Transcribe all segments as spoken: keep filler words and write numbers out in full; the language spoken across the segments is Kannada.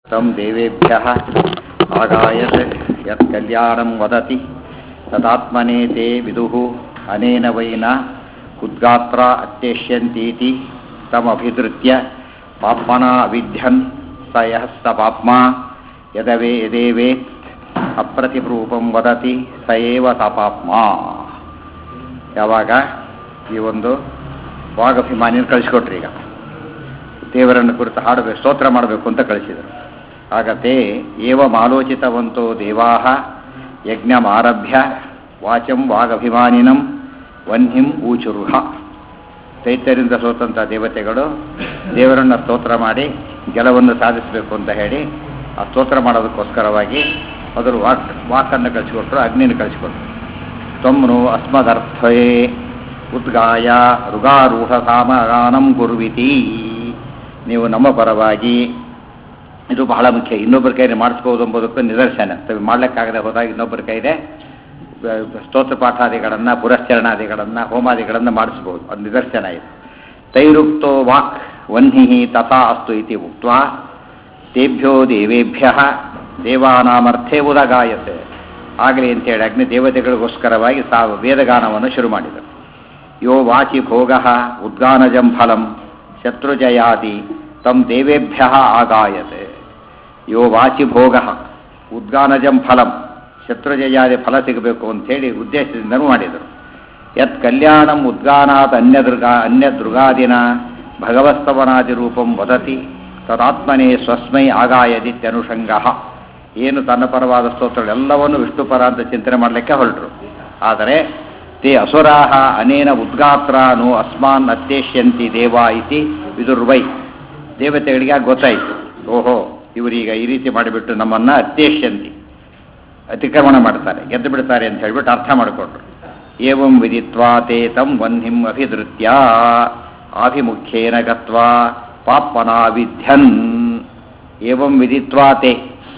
तं देवेभ्यः आगायत् यत् कल्याणं वदति तदात्मने ते विदुः अनेन वैना उद्गात्रा अत्येष्यन्तीति तमभिधृत्य पाप्मना अविध्यन् स यः स पाप्मा यदवे यदेवेत् अप्रतिरूपं वदति स एव स ಪಾಪ್ಮಾ. ಯಾವಾಗ ಈ ಒಂದು ವಾಗಭಿಮಾನಿನ ಕಳಿಸ್ಕೊಟ್ರಿ, ಈಗ ದೇವರನ್ನು ಕುರಿತು ಹಾಡಬೇಕು, ಸ್ತೋತ್ರ ಮಾಡಬೇಕು ಅಂತ ಕಳಿಸಿದರು. ಆಗ ತೇ ಏವಂ ಆಲೋಚಿತವಂತೋ ದೇವಾಃ ಯಜ್ಞಮಾರಭ್ಯ ವಾಚಂ ವಾಗಭಿಮಾನಿನಂ ವನ್ಹಿಂ ಊಚುರುಹ. ದೈತ್ಯರಿಂದ ಸೋತಂಥ ದೇವತೆಗಳು ದೇವರನ್ನು ಸ್ತೋತ್ರ ಮಾಡಿ ಗೆಲುವನ್ನು ಸಾಧಿಸಬೇಕು ಅಂತ ಹೇಳಿ ಆ ಸ್ತೋತ್ರ ಮಾಡೋದಕ್ಕೋಸ್ಕರವಾಗಿ ಮೊದಲು ವಾಕ್ ವಾಕನ್ನು ಕಳಿಸಿಕೊಟ್ರು, ಅಗ್ನಿನ ಕಳಿಸಿಕೊಟ್ರು. ತ್ವಮ್ನು ಅಸ್ಮದರ್ಥೇ ಉದ್ಗಾಯ ಋಗಾರೂಢ ಸಾಮಗಾನಂ ಕುರ್ವಿತಿ. ನೀವು ನಮ್ಮ ಪರವಾಗಿ, ಇದು ಬಹಳ ಮುಖ್ಯ, ಇನ್ನೊಬ್ಬರ ಕೈಯಲ್ಲಿ ಮಾಡಿಸ್ಬೋದು ಎಂಬುದಕ್ಕೂ ನಿದರ್ಶನ. ಮಾಡಲಿಕ್ಕಾಗದೆ ಹೋದಾಗ ಇನ್ನೊಬ್ಬರ ಕೈದೆ ಸ್ತೋತ್ರ ಪಾಠಾದಿಗಳನ್ನು, ಪುರಶ್ಚರಣಾದಿಗಳನ್ನು, ಹೋಮಾದಿಗಳನ್ನು ಮಾಡಿಸ್ಬೋದು, ಅದು ನಿದರ್ಶನ ಇದು. ತೈರುಕ್ತೋ ವಾಕ್ ವನ್ಹಿ ತಥಾ ಅಸ್ತು ಇತಿ ಉಕ್ತ್ವಾ ತೇಭ್ಯೋ ದೇವೇಭ್ಯ ದೇವಾನಾಮರ್ಥೇ ಉದಗಾಯತೆ. ಆಗಲಿ ಅಂತೇಳಿ ಅಗ್ನಿ ದೇವತೆಗಳಿಗೋಸ್ಕರವಾಗಿ ತಾವು ವೇದಗಾನವನ್ನು ಶುರು ಮಾಡಿದರು. ಯೋ ವಾಚಿ ಭೋಗ ಉದ್ಗಾನಜಂ ಫಲಂ ಶತ್ರುಜಯಾದಿ ತಂ ದೇವೇಭ್ಯ ಆಗಾಯತೆ. ಯೋ ವಾಚಿ ಭೋಗ ಉದ್ಗಾನಜಂ ಫಲಂ, ಶತ್ರುಜಯಾದಿ ಫಲ ಸಿಗಬೇಕು ಅಂಥೇಳಿ ಉದ್ದೇಶದಿಂದನೂ ಮಾಡಿದರು. ಯತ್ ಕಲ್ಯಾಣಂ ಉದ್ಗಾನಾತ್ ಅನ್ಯದೃಗಾ ಅನ್ಯದೃಗಾದಿನ ಭಗವಸ್ತವನಾದಿ ರೂಪಂ ವದತಿ ತದಾತ್ಮನೇ ಸ್ವಸ್ಮೈ ಆಗಾಯದಿತ್ಯನುಷಂಗ. ಏನು ತನ್ನ ಪರವಾದ ಸ್ತೋತ್ರಗಳೆಲ್ಲವನ್ನು ವಿಷ್ಣುಪರ ಅಂತ ಚಿಂತನೆ ಮಾಡಲಿಕ್ಕೆ ಹೊರಟರು. ಆದರೆ ತೇ ಅಸುರಾಹ ಅನೇನ ಉದ್ಗಾತ್ರಾನು ಅಸ್ಮಾನ್ ಅತ್ಯೇಷ್ಯಂತಿ ದೇವಾ ಇತಿ ವಿದುರ್ವೈ. ದೇವತೆಗಳಿಗೆ ಗೊತ್ತಾಯಿತು, ಓಹೋ ಇವರೀಗ ಈ ರೀತಿ ಮಾಡಿಬಿಟ್ಟು ನಮ್ಮನ್ನು ಅತ್ಯೇಷ್ಯಂತಿ, ಅತಿಕ್ರಮಣ ಮಾಡ್ತಾರೆ, ಗೆದ್ದು ಬಿಡ್ತಾರೆ ಅಂತ ಹೇಳಿಬಿಟ್ಟು ಅರ್ಥ ಮಾಡಿಕೊಂಡ್ರು. ಏವಂ ವಿದಿತ್ವಾ ತೇ ತಂ ವನ್ಹಿಂ ಅಭಿಧೃತ್ಯ ಆಭಿಮುಖ್ಯೇನ ಗತ್ವಾ ಪಾಪ್ಮನಾ ವಿಧ್ಯನ್. ಏವಂ ವಿದಿತ್ವಾ ತೇ,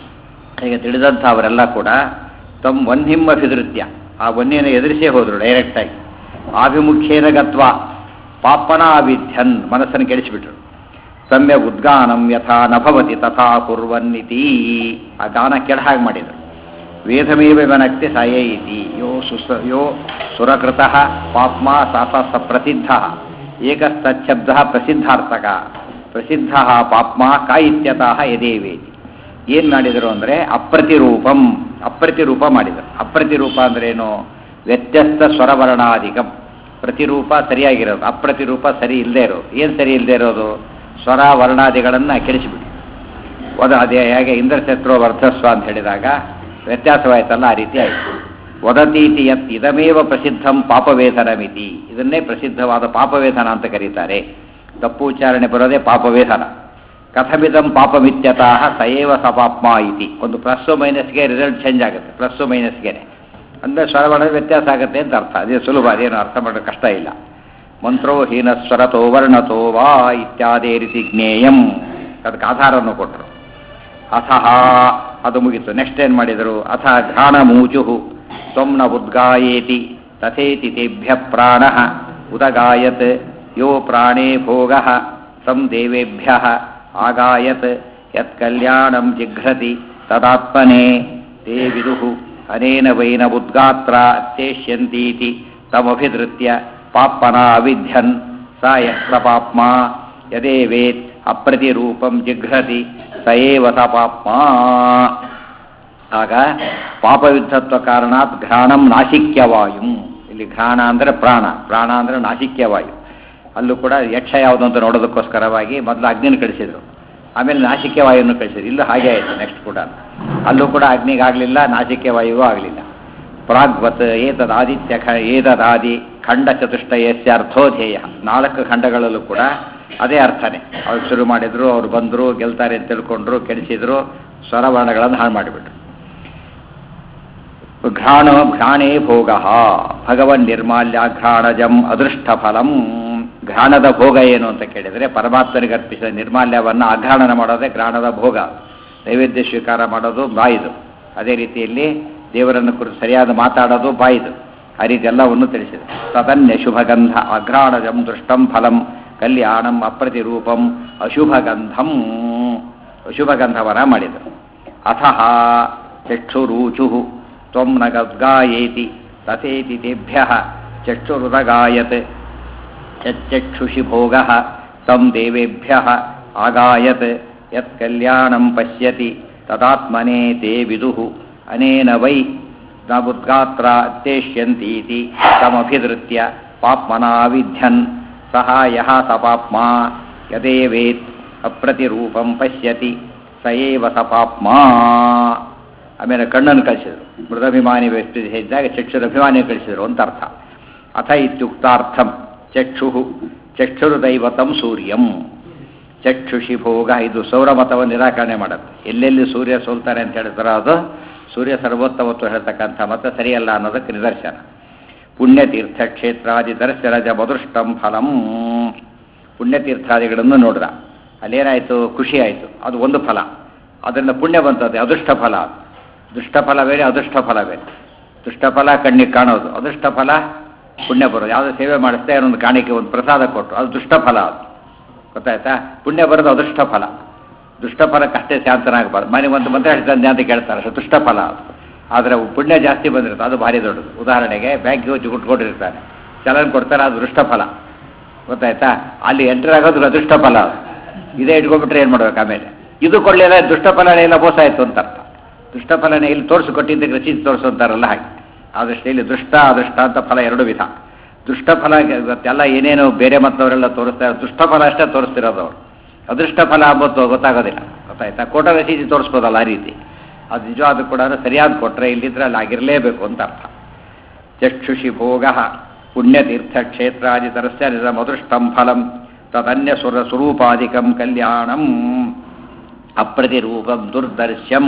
ಈಗ ತಿಳಿದಂಥ ಅವರೆಲ್ಲ ಕೂಡ ತಮ್ಮ ವನ್ಹಿಂ ಅಭಿಧೃತ್ಯ, ಆ ವನ್ಯನ ಎದುರಿಸೇ ಹೋದರು ಡೈರೆಕ್ಟಾಗಿ. ಆಭಿಮುಖ್ಯೇನ ಗತ್ವ ಪಾಪನ ಅವಿಧ್ಯನ್, ಮನಸ್ಸನ್ನು ಕೆಡಿಸಿಬಿಟ್ರು. ಸಮ್ಯ ಉದ್ಗಾನಂ ಯಥಾ ನಭವತಿ ತಥಾ ಕುರ್ವನ್ನಿತಿ, ಆ ಗಾನ ಕೆಡ ಹಾಗೆ ಮಾಡಿದರು. ವೇದಮೇವ ವನಕ್ತಿ ಸಾಯೇ ಇತಿ ಯೋ ಸುಸ ಯೋ ಸುರಕೃತಃ ಪಾಪ್ಮಾ ಸಾಸ ಪ್ರಸಿದ್ಧ ಏಕಸ್ತಚ್ಛಬ್ದ ಪ್ರಸಿದ್ಧಾರ್ಥಕ ಪ್ರಸಿದ್ಧ ಪಾಪ್ಮಾ ಕಾ ಇತ್ಯತಃ ಯದೇವೇತಿ. ಏನು ಮಾಡಿದರು ಅಂದರೆ ಅಪ್ರತಿರೂಪಂ, ಅಪ್ರತಿರೂಪ ಮಾಡಿದರು. ಅಪ್ರತಿರೂಪ ಅಂದ್ರೇನು? ವ್ಯತ್ಯಸ್ತ ಸ್ವರವರ್ಣಾಧಿಕಂ. ಪ್ರತಿರೂಪ ಸರಿಯಾಗಿರೋದು, ಅಪ್ರತಿರೂಪ ಸರಿ ಇಲ್ಲದೆ ಇರೋದು. ಏನು ಸರಿ ಇಲ್ಲದೆ ಇರೋದು? ಸ್ವರ ವರ್ಣಾದಿಗಳನ್ನು ಕೆಡಿಸಿಬಿಟ್ಟು. ಒದ ಅದೇ ಹೇಗೆ ಇಂದ್ರಶತ್ರು ವರ್ಧಸ್ವ ಅಂತ ಹೇಳಿದಾಗ ವ್ಯತ್ಯಾಸವಾಯ್ತಲ್ಲ, ಆ ರೀತಿ ಆಯಿತು. ವದತೀತಿ ಯತ್ ಇದಮೇವ ಪ್ರಸಿದ್ಧಂ ಪಾಪವೇಧನಮಿತಿ, ಇದನ್ನೇ ಪ್ರಸಿದ್ಧವಾದ ಪಾಪವೇಧನ ಅಂತ ಕರೀತಾರೆ. ತಪ್ಪು ಉಚ್ಚಾರಣೆ ಬರೋದೇ ಪಾಪವೇಧನ. ಕಥಮಿದಂ ಪಾಪಮಿತ್ಯತಃ ಸಯೇವ ಸ ಪಾಪ್ಮಾ ಇತಿ. ಒಂದು ಪ್ಲಸ್ಸು ಮೈನಸ್ಗೆ ರಿಸಲ್ಟ್ ಚೇಂಜ್ ಆಗುತ್ತೆ, ಪ್ಲಸ್ಸು ಮೈನಸ್ಗೆ ಅಂದರೆ ಸ್ವರವರ್ಣದ ವ್ಯತ್ಯಾಸ ಆಗುತ್ತೆ ಅಂತ ಅರ್ಥ. ಅದೇ ಸುಲಭ, ಅದೇನು ಅರ್ಥ ಮಾಡೋದು ಕಷ್ಟ ಇಲ್ಲ. ಮಂತ್ರೋ ಹೀನ ಸ್ವರತೋ ವರ್ಣತೋ ವಾ ಇತ್ಯಾದಿ ರೀತಿ ಜ್ಞೇಯಂ, ಅದಕ್ಕೆ ಆಧಾರವನ್ನು ಕೊಟ್ಟರು. ಅಥಃ ಅದು ಮುಗಿತು. ನೆಕ್ಸ್ಟ್ ಏನು ಮಾಡಿದರು? ಅಥ ಘ್ರಾಣ ಮೂಚು ತ್ವಮ್ನ ಉದ್ಗಾಯೇತಿ ತಥೇತಿ ತೇಭ್ಯ ಪ್ರಾಣ ಉದಗಾಯತ್ ಯೋ ಪ್ರಾಣೇ ಭೋಗ ತಂ ದೇವೇಭ್ಯ ಆಗಾಯತ್ ಯತ್ ಕಲ್ಯಾಣಂ ಜಿಘ್ರತಿ ತದಾತ್ಮನೇ ತೇ ವಿದುಃ ಅನೇನ ವೈನ ಉದ್ಗಾತ್ರ ಅತ್ಯೇಷ್ಯಂತೀತಿ ತಮಭಿಧೃತ್ಯ ಪಾಪ್ಮನಾ ಅವಿಧ್ಯನ್ ಸ ಯಃ ಸ ಪಾಪ್ಮಾ ಯದೇವೇತ್ ಅಪ್ರತಿರೂಪಂ ಜಿಘ್ರತಿ ಸ ಏವ ಸ ಪಾಪ್ಮಾ. ಆಗ ಪಾಪವಿದ್ಧತ್ವ ಕಾರಣಾತ್ ಘ್ರಾಣಂ ನಾಸಿಕ್ಯವಾಯು. ಇಲ್ಲಿ ಘ್ರಾಣ ಅಂದರೆ ಪ್ರಾಣ, ಪ್ರಾಣ ಅಂದರೆ ನಾಸಿಕ್ಯವಾಯು. ಅಲ್ಲೂ ಕೂಡ ಯಕ್ಷ ಯಾವುದು ಅಂತ ನೋಡೋದಕ್ಕೋಸ್ಕರವಾಗಿ ಮೊದಲು ಅಗ್ನಿನ ಕಳಿಸಿದರು, ಆಮೇಲೆ ನಾಸಿಕ್ಯವಾಯುವನ್ನು ಕಳಿಸಿದ್ರು. ಇಲ್ಲೂ ಹಾಗೆ ಆಯಿತು. ನೆಕ್ಸ್ಟ್ ಕೂಡ ಅಲ್ಲೂ ಕೂಡ ಅಗ್ನಿಗಾಗಲಿಲ್ಲ, ನಾಸಿಕ್ಯವಾಯುಗೂ ಆಗಲಿಲ್ಲ. ಪ್ರಾಗ್ವತ್ ಏತದ್ ಆದಿತ್ಯ ಖ ಏತದಾದಿ ಖಂಡ ಚತುಷ್ಟಯಸ್ಯ ಅರ್ಥೋಧೇಯ. ನಾಲ್ಕು ಖಂಡಗಳಲ್ಲೂ ಕೂಡ ಅದೇ ಅರ್ಥನೇ. ಅವ್ರು ಶುರು ಮಾಡಿದ್ರು, ಅವ್ರು ಬಂದರು, ಗೆಲ್ತಾರೆ ಅಂತ ತಿಳ್ಕೊಂಡ್ರು, ಕೆಡಿಸಿದ್ರು, ಸ್ವರವರ್ಣಗಳನ್ನು ಹಾಳು ಮಾಡಿಬಿಟ್ರು. ಘ್ರಾಣ ಘ್ರಾಣೇ ಭೋಗ ಭಗವನ್ ನಿರ್ಮಾಲ್ಯ ಘ್ರಾಣಜಂ ಅದೃಷ್ಟ ಫಲಂ. ಘ್ರಾಣದ ಭೋಗ ಏನು ಅಂತ ಕೇಳಿದರೆ, ಪರಮಾತ್ಮನಿಗೆ ಅರ್ಪಿಸಿದ ನಿರ್ಮಾಲ್ಯವನ್ನು ಅಘ್ರಾಣನ ಮಾಡೋದೇ ಘ್ರಾಣದ ಭೋಗ. ನೈವೇದ್ಯ ಸ್ವೀಕಾರ ಮಾಡೋದು ಬಾಯಿದು. ಅದೇ ರೀತಿಯಲ್ಲಿ ದೇವರನ್ನು ಕುರಿತು ಸರಿಯಾದ ಮಾತಾಡೋದು ಬಾಯಿದು. ಆ ರೀತಿ ಎಲ್ಲವನ್ನು ತಿಳಿಸಿದೆ. ತದನ್ಯ ಶುಭಗಂಧ ಅಘ್ರಾಣಜಂ ದೃಷ್ಟಂ ಫಲಂ ಕಲ್ಯಾಣಂ ಅಪ್ರತಿರೂಪಂ ಅಶುಭಗಂಧಂ. ಶುಭಗಂಧವನ ಮಾಡಿದರು. ಅಥಃ ಚಕ್ಷುರೂಚು ತ್ವಂ ನ ಗದ್ಗಾಯೇತಿ ತಥೇತಿ ತೇಭ್ಯಃ ಚಕ್ಷುರುದಗಾಯತ್ ಚಕ್ಷುಷಿ ಭೋಗಃ ತಂ ದೇವೇಭ್ಯಃ ಆಗಾಯತ್ ಯತ್ ಕಲ್ಯಾಣಂ ಪಶ್ಯತಿ ತದಾತ್ಮನೇ ತೇ ವಿದುಃ ಅನೇನ ವೈ ನ ಉದ್ಗಾತ್ರ ಅತ್ಯೇಷ್ಯಂತೀತಿ ತಮಭಿಧೃತ್ಯ ಪಾಪ್ಮನಾ ವಿಧ್ಯನ್ ಸಹ ಯಃ ಸ ಪಾಪ್ಮಾ ಯದೇವೇತ್ ಅಪ್ರತಿರೂಪಂ ಪಶ್ಯತಿ ಸ ಏವ ಸ ಪಾಪ್ಮಾ. ಆಮೇಲೆ ಕಣ್ಣನ್ನು ಕಳಿಸಿದರು. ಮೃದಾಭಿಮಾನಿ ವ್ಯಕ್ತಿ ಹೇಳಿದಾಗ ಚಕ್ಷುರಭಿಮಾನಿ ಕಳಿಸಿದರು ಅಂತ ಅರ್ಥ. ಅಥ ಇತ್ಯುಕ್ತಾರ್ಥಂ ಚಕ್ಷು ಚಕ್ಷುರ್ದೈವತಂ ಸೂರ್ಯಂ ಚಕ್ಷುಷಿ ಭೋಗ. ಇದು ಸೌರಮತವನ್ನು ನಿರಾಕರಣೆ ಮಾಡುತ್ತೆ. ಎಲ್ಲೆಲ್ಲಿ ಸೂರ್ಯ ಸೋಲ್ತಾರೆ ಅಂತ ಹೇಳ್ತಾರೋ ಅದು ಸೂರ್ಯ ಸರ್ವೋತ್ತಮತ್ವ ಹೇಳ್ತಕ್ಕಂಥ ಮತ ಸರಿಯಲ್ಲ ಅನ್ನೋದಕ್ಕೆ ನಿದರ್ಶನ. ಪುಣ್ಯತೀರ್ಥಕ್ಷೇತ್ರಾದಿ ದರ್ಶನಜ ಮಧುಷ್ಟಂ ಫಲಂ. ಪುಣ್ಯತೀರ್ಥಾದಿಗಳನ್ನು ನೋಡಿದ, ಅಲ್ಲೇನಾಯಿತು, ಖುಷಿ ಆಯಿತು, ಅದು ಒಂದು ಫಲ. ಅದರಿಂದ ಪುಣ್ಯ ಬಂತದೆ, ಅದೃಷ್ಟ ಫಲ. ದುಷ್ಟ ಫಲ ಬೇರೆ, ಅದೃಷ್ಟ ಫಲ ಬೇರೆ. ದುಷ್ಟ ಫಲ ಕಣ್ಣಿಗೆ ಕಾಣೋದು, ಅದೃಷ್ಟ ಫಲ ಪುಣ್ಯ ಬರೋದು. ಯಾವುದೋ ಸೇವೆ ಮಾಡಿಸ್ತಾ ಏನೊಂದು ಕಾಣಿಕೆ ಒಂದು ಪ್ರಸಾದ ಕೊಟ್ಟರು, ಅದು ದುಷ್ಟ ಫಲ. ಅದು ಗೊತ್ತಾಯ್ತಾ? ಪುಣ್ಯ ಬರೋದು ಅದೃಷ್ಟ ಫಲ. ದುಷ್ಟ ಫಲಕ್ಕಷ್ಟೇ ಶಾಂತನಾಗಬಾರ್ದು. ಮನೆ ಒಂದು ಮಂತ್ರ ಹೇಳ್ತಾನೆ ಅಂತ ಕೇಳ್ತಾರೆ, ಅಷ್ಟು ದುಷ್ಟ ಫಲ ಅದು. ಆದರೆ ಪುಣ್ಯ ಜಾಸ್ತಿ ಬಂದಿರುತ್ತೆ, ಅದು ಭಾರಿ ದೊಡ್ಡದು. ಉದಾಹರಣೆಗೆ ಬ್ಯಾಂಕಿಗೆ ಹೋಗಿ ಗುಟ್ಕೊಂಡಿರ್ತಾನೆ, ಚಲನ್ ಕೊಡ್ತಾರೆ, ಅದು ದೃಷ್ಟ ಫಲ. ಗೊತ್ತಾಯ್ತಾ? ಅಲ್ಲಿ ಎಂಟರ್ ಆಗೋದು ಅದೃಷ್ಟ ಫಲ. ಅದು ಇದೇ ಇಟ್ಕೊಂಡ್ಬಿಟ್ರೆ ಏನು ಮಾಡ್ಬೇಕು? ಆಮೇಲೆ ಇದು ಕೊಡಲಿಲ್ಲ, ದುಷ್ಟ ಫಲನೇ ಇಲ್ಲ, ಮೋಸ ಆಯಿತು ಅಂತ ಅರ್ಥ. ದುಷ್ಟ ಫಲನೇ ಇಲ್ಲಿ ತೋರಿಸಿ ಕೊಟ್ಟಿದ್ದಕ್ಕೆ ರಚಿಸಿ ತೋರಿಸೋಂತಾರಲ್ಲ ಹಾಗೆ. ಆದಷ್ಟು ಇಲ್ಲಿ ದುಷ್ಟ ಅದೃಷ್ಟ ಅಂತ ಫಲ ಎರಡು ವಿಧ. ದುಷ್ಟ ಫಲ ಎಲ್ಲ ಏನೇನು ಬೇರೆ ಮತ್ತವರೆಲ್ಲ ತೋರಿಸ್ತಾರೆ, ದುಷ್ಟ ಫಲ ಅಷ್ಟೇ ತೋರಿಸ್ತಿರೋದು ಅವರು. ಅದೃಷ್ಟ ಫಲ ಅಂಬತ್ತು ಗೊತ್ತಾಗೋದಿಲ್ಲ. ಗೊತ್ತಾಯ್ತಾ? ಕೋಟ ರಸೀದಿ ತೋರಿಸ್ಬೋದಲ್ಲ ಆ ರೀತಿ. ಅದು ನಿಜವಾದ ಕೂಡ ಸರಿಯಾದ ಕೊಟ್ಟರೆ ಇಲ್ಲಿದ್ರೆ ಅಲ್ಲಿ ಆಗಿರಲೇಬೇಕು ಅಂತ ಅರ್ಥ. ಚಕ್ಷುಷಿ ಭೋಗ ಪುಣ್ಯತೀರ್ಥಕ್ಷೇತ್ರಾದಿ ತರಸ್ಯ ಮಧುಷ್ಟಂ ಫಲಂ ತದನ್ಯ ಸುರ ಸ್ವರೂಪಾದಿಕಂ ಕಲ್ಯಾಣಂ ಅಪ್ರತಿರೂಪಂ ದುರ್ದರ್ಶ್ಯಂ.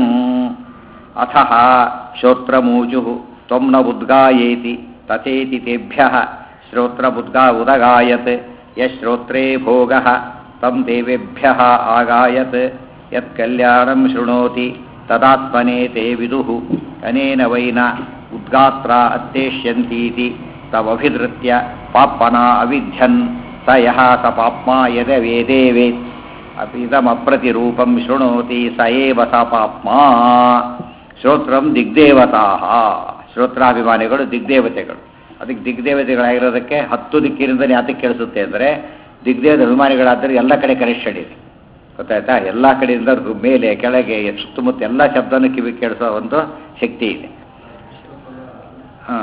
ಅಥಃ ಶ್ರೋತ್ರಮೂಜು ತ್ವಂ ನ ಉದ್ಗಾಯೇತಿ ತಥೇತಿ ತೇಭ್ಯಃ ಶ್ರೋತ್ರಮುದ್ಗಾ ಉದಗಾಯತ್ ಯಶ್ರೋತ್ರೇ ಭೋಗಃ ತಂ ದೇವೇಭ್ಯಃ ಆಗಾಯತ್ ಯತ್ ಕಲ್ಯಾಣಂ ಶೃಣೋತಿ ತದಾತ್ಮನೇ ತೇ ವಿದುಃ ಅನೇನ ವೈನ ಉದ್ಗಾತ್ರ ಅತ್ಯೇಷ್ಯಂತೀತಿ ತಮಭಿಧೃತ್ಯ ಪಾಪ್ಮನಾ ಅವಿಧ್ಯನ್ ಸ ಯಃ ಸ ಪಾಪ್ಮಾ ಯದ ವೇದೇ ವೇತ್ ಇದಮಪ್ರತಿರೂಪಂ ಶೃಣೋತಿ ಸ ಏವ ಸ ಪಾಪ್ಮಾ. ಶ್ರೋತ್ರಂ ದಿಗ್ದೇವತಾಃ. ಶ್ರೋತ್ರಾಭಿಮಾನಿಗಳು ದಿಗ್ದೇವತೆಗಳು. ಅದಕ್ಕೆ ದಿಗ್ದೇವತೆಗಳಾಗಿರೋದಕ್ಕೆ ಹತ್ತು ದಿಕ್ಕಿನಿಂದಲೇ ಯಾತಕ್ಕೆ ಕೇಳಿಸುತ್ತೆ ಅಂದರೆ ದಿಗ್ದೇವದ ಅಭಿಮಾನಿಗಳಾದರೆ ಎಲ್ಲ ಕಡೆ ಕನೆಕ್ಷನ್ ಇದೆ. ಗೊತ್ತಾಯ್ತಾ? ಎಲ್ಲ ಕಡೆಯಿಂದ ಮೇಲೆ ಕೆಳಗೆ ಸುತ್ತಮುತ್ತ ಎಲ್ಲ ಶಬ್ದನೂ ಕಿವಿ ಕೇಳಿಸೋ ಒಂದು ಶಕ್ತಿ ಇದೆ. ಹಾಂ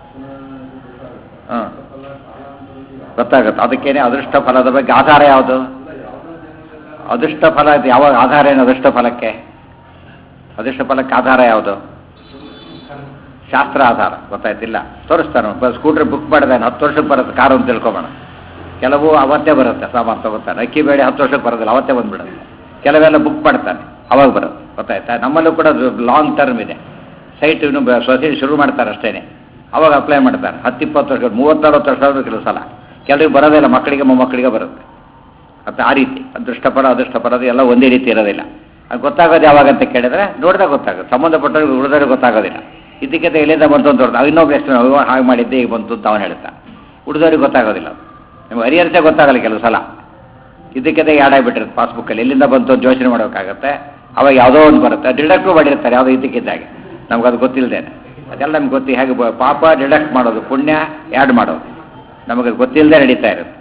ಹಾಂ ಗೊತ್ತಾಗುತ್ತೆ. ಅದಕ್ಕೇನೆ ಅದೃಷ್ಟ ಫಲದ ಬಗ್ಗೆ ಆಧಾರ ಯಾವುದು? ಅದೃಷ್ಟ ಫಲ ಯಾವಾಗ ಆಧಾರ ಏನು? ಅದೃಷ್ಟ ಫಲಕ್ಕೆ ಅದೃಷ್ಟ ಫಲಕ್ಕೆ ಆಧಾರ ಯಾವುದು? ಶಾಸ್ತ್ರ ಆಧಾರ. ಗೊತ್ತಾಯ್ತಿಲ್ಲ? ತೋರಿಸ್ತಾನೆ. ಸ್ಕೂಟ್ರ್ ಬುಕ್ ಮಾಡಿದಾನೆ, ಹತ್ತು ವರ್ಷಕ್ಕೆ ಬರುತ್ತೆ ಕಾರು ಅಂತ ತಿಳ್ಕೊಬೋಣ. ಕೆಲವು ಅವತ್ತೇ ಬರುತ್ತೆ ಸಾಮಾನು ತಗೋತಾನೆ. ಅಕ್ಕಿ ಬೇಳೆ ಹತ್ತು ವರ್ಷಕ್ಕೆ ಬರೋದಿಲ್ಲ, ಅವತ್ತೇ ಬಂದುಬಿಡುತ್ತೆ. ಕೆಲವೆಲ್ಲ ಬುಕ್ ಮಾಡ್ತಾನೆ, ಅವಾಗ ಬರುತ್ತೆ. ಗೊತ್ತಾಯ್ತಾ? ನಮ್ಮಲ್ಲೂ ಕೂಡ ಲಾಂಗ್ ಟರ್ಮ್ ಇದೆ. ಸೈಟ್ ಇನ್ನು ಸೊಸೈಟಿ ಶುರು ಮಾಡ್ತಾರೆ ಅಷ್ಟೇ, ಅವಾಗ ಅಪ್ಲೈ ಮಾಡ್ತಾರೆ. ಹತ್ತು ಇಪ್ಪತ್ತು ವರ್ಷ ಮೂವತ್ತರವತ್ತು ವರ್ಷ ಆದರೂ ಕೆಲವು ಸಲ ಕೆಲವ್ರಿಗೆ ಬರೋದಿಲ್ಲ, ಮಕ್ಕಳಿಗೆ ಮೊಮ್ಮಕ್ಕಳಿಗೆ ಬರುತ್ತೆ. ಮತ್ತು ಆ ರೀತಿ ಅದೃಷ್ಟಪರ ಅದೃಷ್ಟಪರದು ಎಲ್ಲ ಒಂದೇ ರೀತಿ ಇರೋದಿಲ್ಲ. ಅದು ಗೊತ್ತಾಗೋದು ಯಾವಾಗಂತ ಕೇಳಿದ್ರೆ ನೋಡಿದಾಗ ಗೊತ್ತಾಗುತ್ತೆ. ಸಂಬಂಧಪಟ್ಟವ್ರಿಗೆ ಉಳಿದವ್ರಿಗೆ ಗೊತ್ತಾಗೋದಿಲ್ಲ. ಇದಕ್ಕೆ ಎಲ್ಲಿಂದ ಬಂತು ಅಂತ ಹೊರತು ಇನ್ನೊಬ್ಬ ಎಷ್ಟು ಹಾಗೆ ಮಾಡಿದ್ದೆ ಈಗ ಬಂತು ಅಂತ ಅವನು ಹೇಳ್ತಾ, ಉಳಿದವ್ರಿಗೆ ಗೊತ್ತಾಗೋದಿಲ್ಲ. ನಿಮ್ಗೆ ಹರಿಹರಿಸೇ ಗೊತ್ತಾಗಲ್ಲ ಕೆಲವು ಸಲ. ಇದಕ್ಕೆ ಆ್ಯಡ್ ಆಗಿಬಿಟ್ಟಿರುತ್ತೆ ಪಾಸ್ಬುಕ್ಕಲ್ಲಿ, ಎಲ್ಲಿಂದ ಬಂತು ಅಂತ ಯೋಚನೆ ಮಾಡಬೇಕಾಗತ್ತೆ. ಅವಾಗ ಯಾವುದೋ ಒಂದು ಬರುತ್ತೆ, ಡಿಡಕ್ಟು ಮಾಡಿರ್ತಾರೆ ಯಾವುದೋ ಇದಕ್ಕಿದ್ದಾಗೆ, ನಮ್ಗೆ ಅದು ಗೊತ್ತಿಲ್ಲದೇನೆ. ಅದೆಲ್ಲ ನಮ್ಗೆ ಗೊತ್ತಿ ಹೇಗೆ ಪಾಪ ಡಿಡಕ್ಟ್ ಮಾಡೋದು, ಪುಣ್ಯ ಆ್ಯಡ್ ಮಾಡೋದು ನಮಗೆ ಗೊತ್ತಿಲ್ಲದೆ ನಡೀತಾ ಇರುತ್ತೆ.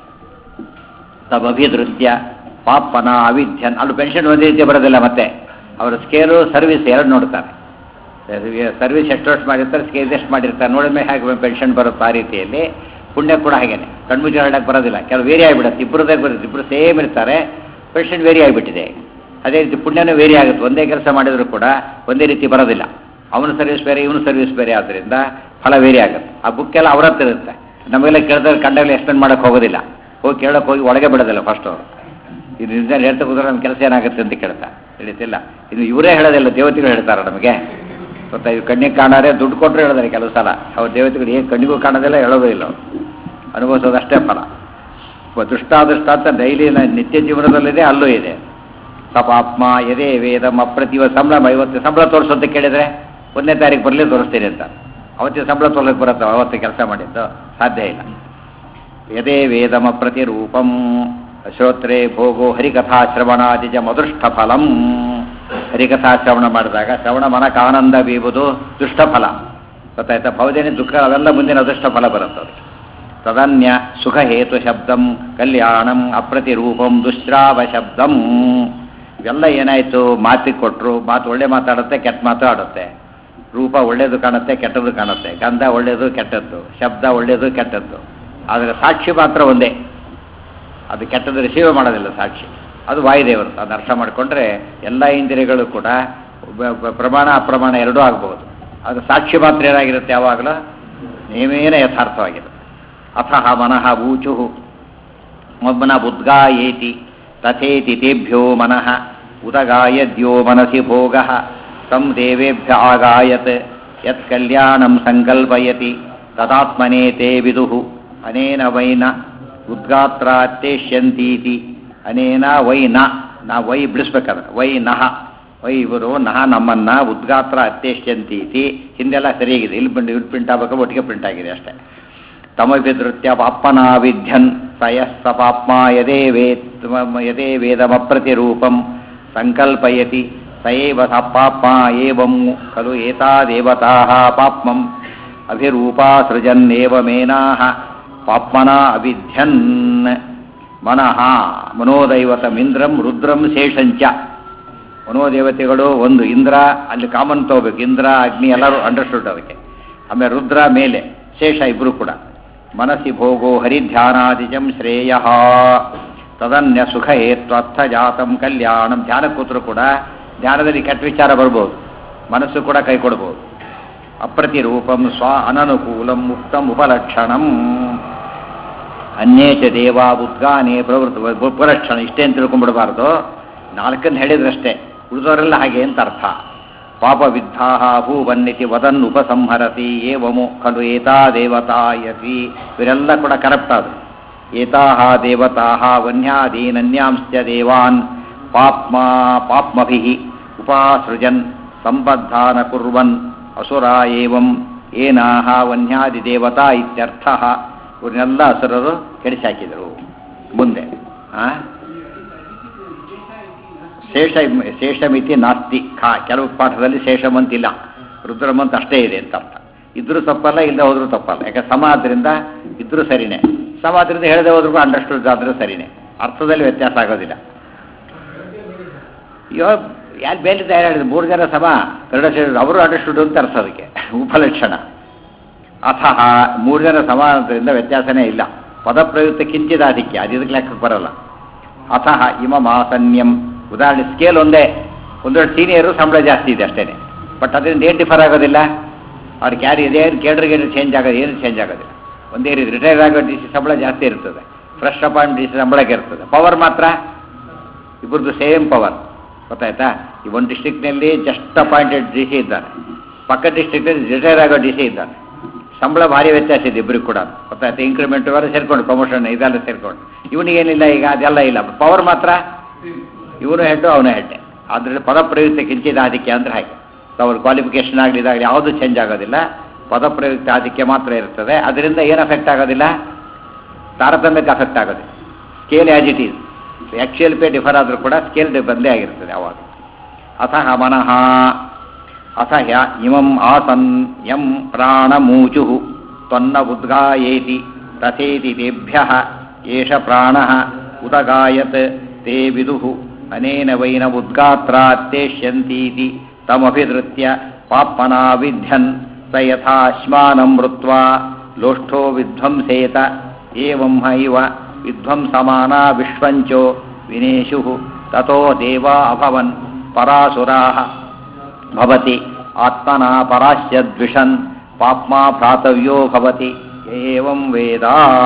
ತಮಭಿಧೃತ್ಯ ಪಾಪನ ಅವಿಧ್ಯನ್. ಅಲ್ಲಿ ಪೆನ್ಷನ್ ಒಂದೇ ರೀತಿ ಬರೋದಿಲ್ಲ. ಮತ್ತೆ ಅವರ ಸ್ಕೇಲು ಸರ್ವಿಸ್ ಎರಡು ನೋಡ್ತಾರೆ. ಸರ್ವಿಸ್ ಎಷ್ಟು ವರ್ಷ ಮಾಡಿರ್ತಾರೆ, ಸ್ಕೇಲ್ ಎಷ್ಟು ಮಾಡಿರ್ತಾರೆ, ನೋಡಿದ್ಮೇಲೆ ಹೇಗೆ ಪೆನ್ಷನ್ ಬರುತ್ತೆ. ಆ ರೀತಿಯಲ್ಲಿ ಪುಣ್ಯ ಕೂಡ ಹಾಗೇನೆ ಕಣ್ಮುಚ್ಚಿ ಹೇಳಕ್ಕೆ ಬರೋದಿಲ್ಲ. ಕೆಲವು ವೇರಿ ಆಗಿಬಿಡುತ್ತೆ. ಇಬ್ಬರದೇ ಬರುತ್ತೆ, ಇಬ್ಬರು ಸೇಮ್ ಇರ್ತಾರೆ, ಪೆನ್ಷನ್ ವೇರಿ ಆಗಿಬಿಟ್ಟಿದೆ. ಅದೇ ರೀತಿ ಪುಣ್ಯನೂ ವೇರಿ ಆಗುತ್ತೆ. ಒಂದೇ ಕೆಲಸ ಮಾಡಿದರೂ ಕೂಡ ಒಂದೇ ರೀತಿ ಬರೋದಿಲ್ಲ. ಅವನ ಸರ್ವಿಸ್ ಬೇರೆ, ಇವನು ಸರ್ವಿಸ್ ಬೇರೆ, ಆದ್ದರಿಂದ ಫಲ ವೇರಿ ಆಗುತ್ತೆ. ಆ ಬುಕ್ಕೆಲ್ಲ ಅವ್ರ ಹತ್ರ ಇರುತ್ತೆ. ನಮಗೆಲ್ಲ ಕೇಳಿದ್ರೆ ಕಂಡಾಗಲೇ ಎಕ್ಸ್ಪ್ಲೇನ್ ಮಾಡೋಕ್ಕೆ ಹೋಗೋದಿಲ್ಲ. ಹೋಗಿ ಕೇಳೋಕೆ ಹೋಗಿ ಒಳಗೆ ಬಿಡೋದಿಲ್ಲ ಫಸ್ಟ್ ಅವರು. ಇದು ನಿಜ ಹೇಳ್ತಾ ಕೂತ್ರೆ ನಮ್ಮ ಕೆಲಸ ಏನಾಗುತ್ತೆ ಅಂತ ಕೇಳ್ತಾ ತಿಳಿತಿಲ್ಲ. ಇದು ಇವರೇ ಹೇಳೋದಿಲ್ಲ, ದೇವತೆಗಳು ಹೇಳ್ತಾರೆ ನಮಗೆ. ಗೊತ್ತಾ? ಇವು ಕಣ್ಣಿಗೆ ಕಾಣಾರೆ ದುಡ್ಡು ಕೊಟ್ಟರೆ ಹೇಳಿದಾರೆ ಕೆಲವು ಸಲ. ಅವ್ರ ದೇವತೆಗಳು ಏನು ಕಣ್ಣಿಗೂ ಕಾಣೋದಿಲ್ಲ, ಹೇಳೋದೇ ಇಲ್ಲ. ಅವರು ಅನುಭವಿಸೋದಷ್ಟೇ ಫಲ. ದೃಷ್ಟಾದೃಷ್ಟ ಅಂತ ಡೈಲಿ ನಿತ್ಯ ಜೀವನದಲ್ಲಿದೆ, ಅಲ್ಲೂ ಇದೆ. ಸಪಾತ್ಮ ಎದೆ ವೇದಂ ಅಪ್ರತಿವ ಸಂಬಳ. ಇವತ್ತು ಸಂಬಳ ತೋರಿಸೋಂತ ಕೇಳಿದರೆ ಒಂದನೇ ತಾರೀಕು ಬರಲಿ ತೋರಿಸ್ತೀನಿ ಅಂತ. ಅವತ್ತಿನ ಸಂಬಳ ತೋರ್ಸಕ್ಕೆ ಬರುತ್ತೆ, ಅವತ್ತು ಕೆಲಸ ಮಾಡಿದ್ದು ಸಾಧ್ಯ ಇಲ್ಲ. ಯದೇ ವೇದಮ ಪ್ರತಿರೂಪಂ ಶ್ರೋತ್ರೆ ಭೋಗೋ ಹರಿಕಥಾಶ್ರವಣಾದಿಜ ಮಧುಷ್ಟ ಫಲಂ. ಹರಿಕಥಾಶ್ರವಣ ಮಾಡಿದಾಗ ಶ್ರವಣ ಮನಕ್ಕೆ ಆನಂದ ಬೀವುದು ದುಷ್ಟಫಲ ಗೊತ್ತಾಯ್ತಾ. ಭವದೇನೆ ದುಃಖ ಅವೆಲ್ಲ ಮುಂದಿನ ಅದೃಷ್ಟ ಫಲ ಬರುತ್ತೆ ಅದಕ್ಕೆ. ತದನ್ಯ ಸುಖ ಹೇತು ಶಬ್ದಂ ಕಲ್ಯಾಣಂ ಅಪ್ರತಿರೂಪಂ ದುಶ್ರಾವ ಶಬ್ದಂ. ಇವೆಲ್ಲ ಏನಾಯಿತು, ಮಾತಿಗೆ ಕೊಟ್ಟರು, ಮಾತು ಒಳ್ಳೆ ಮಾತಾಡುತ್ತೆ, ಕೆಟ್ಟ ಮಾತು ಆಡುತ್ತೆ. ರೂಪ ಒಳ್ಳೆಯದು ಕಾಣುತ್ತೆ, ಕೆಟ್ಟದ್ದು ಕಾಣುತ್ತೆ. ಗಂಧ ಒಳ್ಳೆಯದು, ಕೆಟ್ಟದ್ದು. ಶಬ್ದ ಒಳ್ಳೆಯದು, ಕೆಟ್ಟದ್ದು. ಆದರೆ ಸಾಕ್ಷಿ ಮಾತ್ರ ಒಂದೇ, ಅದು ಕೆಟ್ಟದ್ದು ರಿಸೀವ್ ಮಾಡೋದಿಲ್ಲ ಸಾಕ್ಷಿ. ಅದು ವಾಯುದೇವರು. ಅದನ್ನು ಅರ್ಥ ಮಾಡಿಕೊಂಡ್ರೆ ಎಲ್ಲ ಇಂದ್ರಿಯಗಳು ಕೂಡ ಪ್ರಮಾಣ ಅಪ್ರಮಾಣ ಎರಡೂ ಆಗ್ಬೋದು. ಅದು ಸಾಕ್ಷಿ ಮಾತ್ರ ಏನಾಗಿರುತ್ತೆ ಯಾವಾಗಲೂ ನೇಮೇನ ಯಥಾರ್ಥವಾಗಿರುತ್ತೆ. ಅಥಃ ಮನಃ ಊಚು ಮನ ಉದ್ಗಾಯೇತಿ ತಥೇತಿ ತೇಭ್ಯೋ ಮನಃ ಉದಗಾಯದ್ಯೋ ಮನಸಿ ಭೋಗಃ ತಂ ದೇವೇಭ್ಯ ಆಗಾಯತ್ ಯತ್ ಕಲ್ಯಾಣಂ ಸಂಕಲ್ಪಯತಿ ತದಾತ್ಮನೇ ತೇ ವಿದುಃ ಅನೇನ ವೈನ ಉದ್ಗಾತ್ರಾತ್ಯೇಷ್ಯಂತೀತಿ. ಅನೇನ ವೈ ನ ನಾ ವೈ ಬಿಡಿಸ್ಬೇಕಾದ್ರೆ ವೈ ನಹ ವೈ ಇವರು ನಹ ನಮ್ಮನ್ನ ಉದ್ಗಾತ್ರ ಅತ್ಯೇಷ್ಯಂತೀತಿ. ಹಿಂದೆಲ್ಲ ಸರಿಯಾಗಿದೆ, ಇಲ್ಲಿ ಬಂದು ಇಲ್ಲಿ ಪ್ರಿಂಟ್ ಆಗಬೇಕು, ಒಟ್ಟಿಗೆ ಪ್ರಿಂಟ್ ಆಗಿದೆ ಅಷ್ಟೇ. ತಮಭಿದೃತ್ಯ ಪಾಪ್ಮನಾ ವಿಧ್ಯನ್ ಸಯಃ ಸ ಪಾಪ್ಮ ಯದೇ ವೇದ್ ಯದೇ ವೇದಮಪ್ರತಿರೂಪಂ ಸಂಕಲ್ಪಯತಿ ಸಯೇವ ಸ ಪಾಪ್ಮ ಏವಂ ಖಲು ಏತಾದೇವತಾಃ ಪಾಪ್ಮಂ ಅಭಿರೂಪಾ ಸೃಜನ್ನೇವಮೇನಾಃ ಪಾಪ್ಮನಾ ಅವಿಧ್ಯನ್. ಮನಃ ಮನೋದೈವತಮಿಂದ್ರಂ ರುದ್ರಂ ಶೇಷಂಚ. ಮನೋದೇವತೆಗಳು ಒಂದು ಇಂದ್ರ, ಅಲ್ಲಿ ಕಾಮನ್ ತಗೋಬೇಕು, ಇಂದ್ರ ಅಗ್ನಿ ಎಲ್ಲರೂ ಅಂಡರ್ಸ್ಟುಡ್ ಅದಕ್ಕೆ. ಆಮೇಲೆ ರುದ್ರ ಮೇಲೆ, ಶೇಷ ಇಬ್ಬರು ಕೂಡ. ಮನಸ್ಸಿ ಭೋಗೋ ಹರಿಧ್ಯಾನಾದಿಜಂ ಶ್ರೇಯ ತದನ್ಯ ಸುಖ ಹೇತ್ವರ್ಥ ಜಾತಂ ಕಲ್ಯಾಣಂ. ಧ್ಯಾನ ಕೂತರು ಕೂಡ ಧ್ಯಾನದಲ್ಲಿ ಕೆಟ್ಟ ವಿಚಾರ ಬರ್ಬೋದು, ಮನಸ್ಸು ಕೂಡ ಕೈ ಕೊಡ್ಬೋದು. ಅಪ್ರತಿರೂಪಂ ಸ್ವ ಅನನುಕೂಲಂ ಮುಕ್ತಂ ಉಪಲಕ್ಷಣಂ. ಅನ್ಯೇಚ ದೇವ ಉದ್ಗಾನೇ ಪ್ರವೃತ್ತ ಉಪಲಕ್ಷಣ. ಇಷ್ಟೇ ಅಂತ ತಿಳ್ಕೊಂಡ್ಬಿಡಬಾರ್ದು, ನಾಲ್ಕನ್ನು ಹೇಳಿದ್ರಷ್ಟೇ, ಉಳಿದವರೆಲ್ಲ ಹಾಗೆ ಅಂತ ಅರ್ಥ. ಪಾಪವಿದ್ಧಾಹ ಭೂವನ್ನಿತಿ ವದನ್ ಉಪಸಂಹರತಿ ಏವಮು ಖಲು ಏತಾ ದೇವತಾಯತಿ. ಇವರೆಲ್ಲ ಕೂಡ ಕರಪ್ಟ್ ಆದರು. ಏತಾಹ ದೇವತಾಹ ವನ್ಯಾದೀನನ್ಯಾಂಶ್ಚ ದೇವಾನ್ ಪಾಪ್ಮ ಪಾಪ್ಮಭಿಃ ಉಪಾಸೃಜನ್ ಸಂಬದ್ಧಾನ ಕುರ್ವನ್ ಅಸುರ ಏವಂ ಏನಾಹ ವನ್ಯಾದಿ ದೇವತಾ ಇತ್ಯರ್ಥಃ. ಇವರನ್ನೆಲ್ಲ ಅಸುರರು ಕೆಡಿಸಾಕಿದರು. ಮುಂದೆ ಆ ಶೇಷ ಶೇಷಮಿತಿ ನಾಸ್ತಿ ಖಾ. ಕೆಲವು ಪಾಠದಲ್ಲಿ ಶೇಷಮಂತಿಲ್ಲ, ರುದ್ರಮಂತ್ ಅಷ್ಟೇ ಇದೆ ಅಂತ ಅರ್ಥ. ಇದ್ರೂ ತಪ್ಪಲ್ಲ, ಇಲ್ಲದೆ ಹೋದ್ರೂ ತಪ್ಪಲ್ಲ. ಯಾಕೆ ಸಮ ಆದ್ದರಿಂದ ಇದ್ರೂ ಸರಿನೇ, ಸಮ ಆದ್ದರಿಂದ ಹೇಳದೆ ಹೋದ್ರೂ ಅಂಡರ್ಸ್ಟುಡ್ ಆದರೂ ಸರಿನೇ. ಅರ್ಥದಲ್ಲಿ ವ್ಯತ್ಯಾಸ ಆಗೋದಿಲ್ಲ. ಇವಾಗ ಯಾರು ಬೇಲಿದ್ದ ಯಾರು ಹೇಳಿದ್ರು ಮೂರು ಜನ ಸಮ ಕನ್ನಡ ಸೇರಿದ್ರು, ಅವರು ಅಂಡರ್ಸ್ಟುಡ್ ಅಂತ ಅರ್ಥ ಅದಕ್ಕೆ ಉಪಲಕ್ಷಣ. ಅಥಃ ಮೂರು ಜನ ಸಮ ಆದ್ದರಿಂದ ವ್ಯತ್ಯಾಸನೇ ಇಲ್ಲ. ಪದಪ್ರಯುಕ್ತ ಕಿಂಚಿದಾಧಿಕ್ಯ, ಅದು ಇದಕ್ಕೆ ಲೆಕ್ಕಕ್ಕೆ ಬರಲ್ಲ. ಅಥಃ ಇಮಮಾಸನ್ಯಂ. ಉದಾಹರಣೆ ಸ್ಕೇಲ್ ಒಂದೇ, ಒಂದೊಂದು ಸೀನಿಯರು ಸಂಬಳ ಜಾಸ್ತಿ ಇದೆ ಅಷ್ಟೇ, ಬಟ್ ಅದರಿಂದ ಏನು ಡಿಫರ್ ಆಗೋದಿಲ್ಲ. ಅವ್ರು ಕ್ಯಾರಿ ಇದೇನು ಕೇಳ್ರಿಗೆ ಏನು ಚೇಂಜ್ ಆಗೋದು, ಏನು ಚೇಂಜ್ ಆಗೋದಿಲ್ಲ. ಒಂದೇ ರೀತಿ ರಿಟೈರ್ ಆಗೋ ಡಿ ಸಿ ಸಂಬಳ ಜಾಸ್ತಿ ಇರ್ತದೆ, ಫ್ರೆಶ್ ಅಪಾಯಿಂಟ್ ಡಿ ಸಿ ಸಂಬಳಕ್ಕೆ ಇರ್ತದೆ. ಪವರ್ ಮಾತ್ರ ಇಬ್ಬರದ್ದು ಸೇಮ್ ಪವರ್. ಗೊತ್ತಾಯ್ತಾ? ಈ ಒಂದು ಡಿಸ್ಟ್ರಿಕ್ಟ್ನಲ್ಲಿ ಜಸ್ಟ್ ಅಪಾಯಿಂಟೆಡ್ ಡಿ ಸಿ ಇದ್ದಾನೆ, ಪಕ್ಕ ಡಿಸ್ಟ್ರಿಕ್ಟಲ್ಲಿ ರಿಟೈರ್ ಆಗೋ ಡಿ ಸಿ ಇದ್ದಾನೆ. ಸಂಬಳ ಭಾರಿ ವ್ಯತ್ಯಾಸ ಇದೆ ಇಬ್ಬರಿಗೆ ಕೂಡ. ಗೊತ್ತಾಯ್ತಾ? ಇನ್ಕ್ರಿಮೆಂಟ್ ಇವೆಲ್ಲ ಸೇರ್ಕೊಂಡು, ಪ್ರಮೋಷನ್ ಇದೆಲ್ಲ ಸೇರ್ಕೊಂಡು. ಇವನಿಗೇನಿಲ್ಲ, ಈಗ ಅದೆಲ್ಲ ಇಲ್ಲ, ಪವರ್ ಮಾತ್ರ ಇವನು ಹೆಡ್ಡು ಅವನು ಹೆಡ್ಡೆ. ಆದ್ದರಿಂದ ಪದಪ್ರಯುಕ್ತ ಕಿಂಚಿದ ಆಧಿಕ್ಯ ಅಂದರೆ ಹಾಗೆ. ಅವ್ರ ಕ್ವಾಲಿಫಿಕೇಷನ್ ಆಗಲಿ ಇದಾಗಲಿ ಯಾವುದೂ ಚೇಂಜ್ ಆಗೋದಿಲ್ಲ, ಪದಪ್ರಯುಕ್ತ ಆಧಿಕ್ಯ ಮಾತ್ರ ಇರ್ತದೆ. ಅದರಿಂದ ಏನು ಅಫೆಕ್ಟ್ ಆಗೋದಿಲ್ಲ, ತಾರತಮ್ಯಕ್ಕೆ ಅಫೆಕ್ಟ್ ಆಗೋದಿಲ್ಲ. Scale as it is, actual pay differ ಆದರೂ ಕೂಡ ಸ್ಕೇಲ್ ಬಂದೇ ಆಗಿರ್ತದೆ ಅವಾಗ. ಅಥಃ ಮನಃ ಅಥ ಹ್ಯ ಇಮಂ ಆಸನ್ ಯಂ ಪ್ರಾಣಮೂಚು ತ್ವನ್ನ ಉದ್ಗಾಯೇತಿ ತಥೇತಿ ತೇಭ್ಯಃ ಏಷ ಪ್ರಾಣಃ ಉದಗಾಯತ್ ತೇ ವಿದುಃ ಅನೇನ ವೈನ ಉದ್ಗಾತ್ರಾತ್ಯೇಷ್ಯಂತೀತಿ ತಮಭಿಧೃತ್ಯ ಪಾಪ್ಮನಾ ವಿಧ್ಯನ್ ಸ ಯಥಾಶ್ಮಾನಂ ಮೃತ್ವಾ ಲೋಷ್ಠೋ ವಿಧ್ವಂಸೇತ ಏವಂ ಹೈವ ವಿಧ್ವಂಸಮಾನಾ ವಿಶ್ವಂಚೋ ವಿನೇಶು ತತೋ ದೇವಾ ಅಭವನ್ ಪರಾಸುರಾಃ ಭವತಿ ಆತ್ಮನಾ ಪರಾಶ್ಯದ್ವಿಷನ್ ಪಾಪ್ಮಾ ಭ್ರಾತವ್ಯೋ ಭವತಿ ಏವಂ ವೇದ.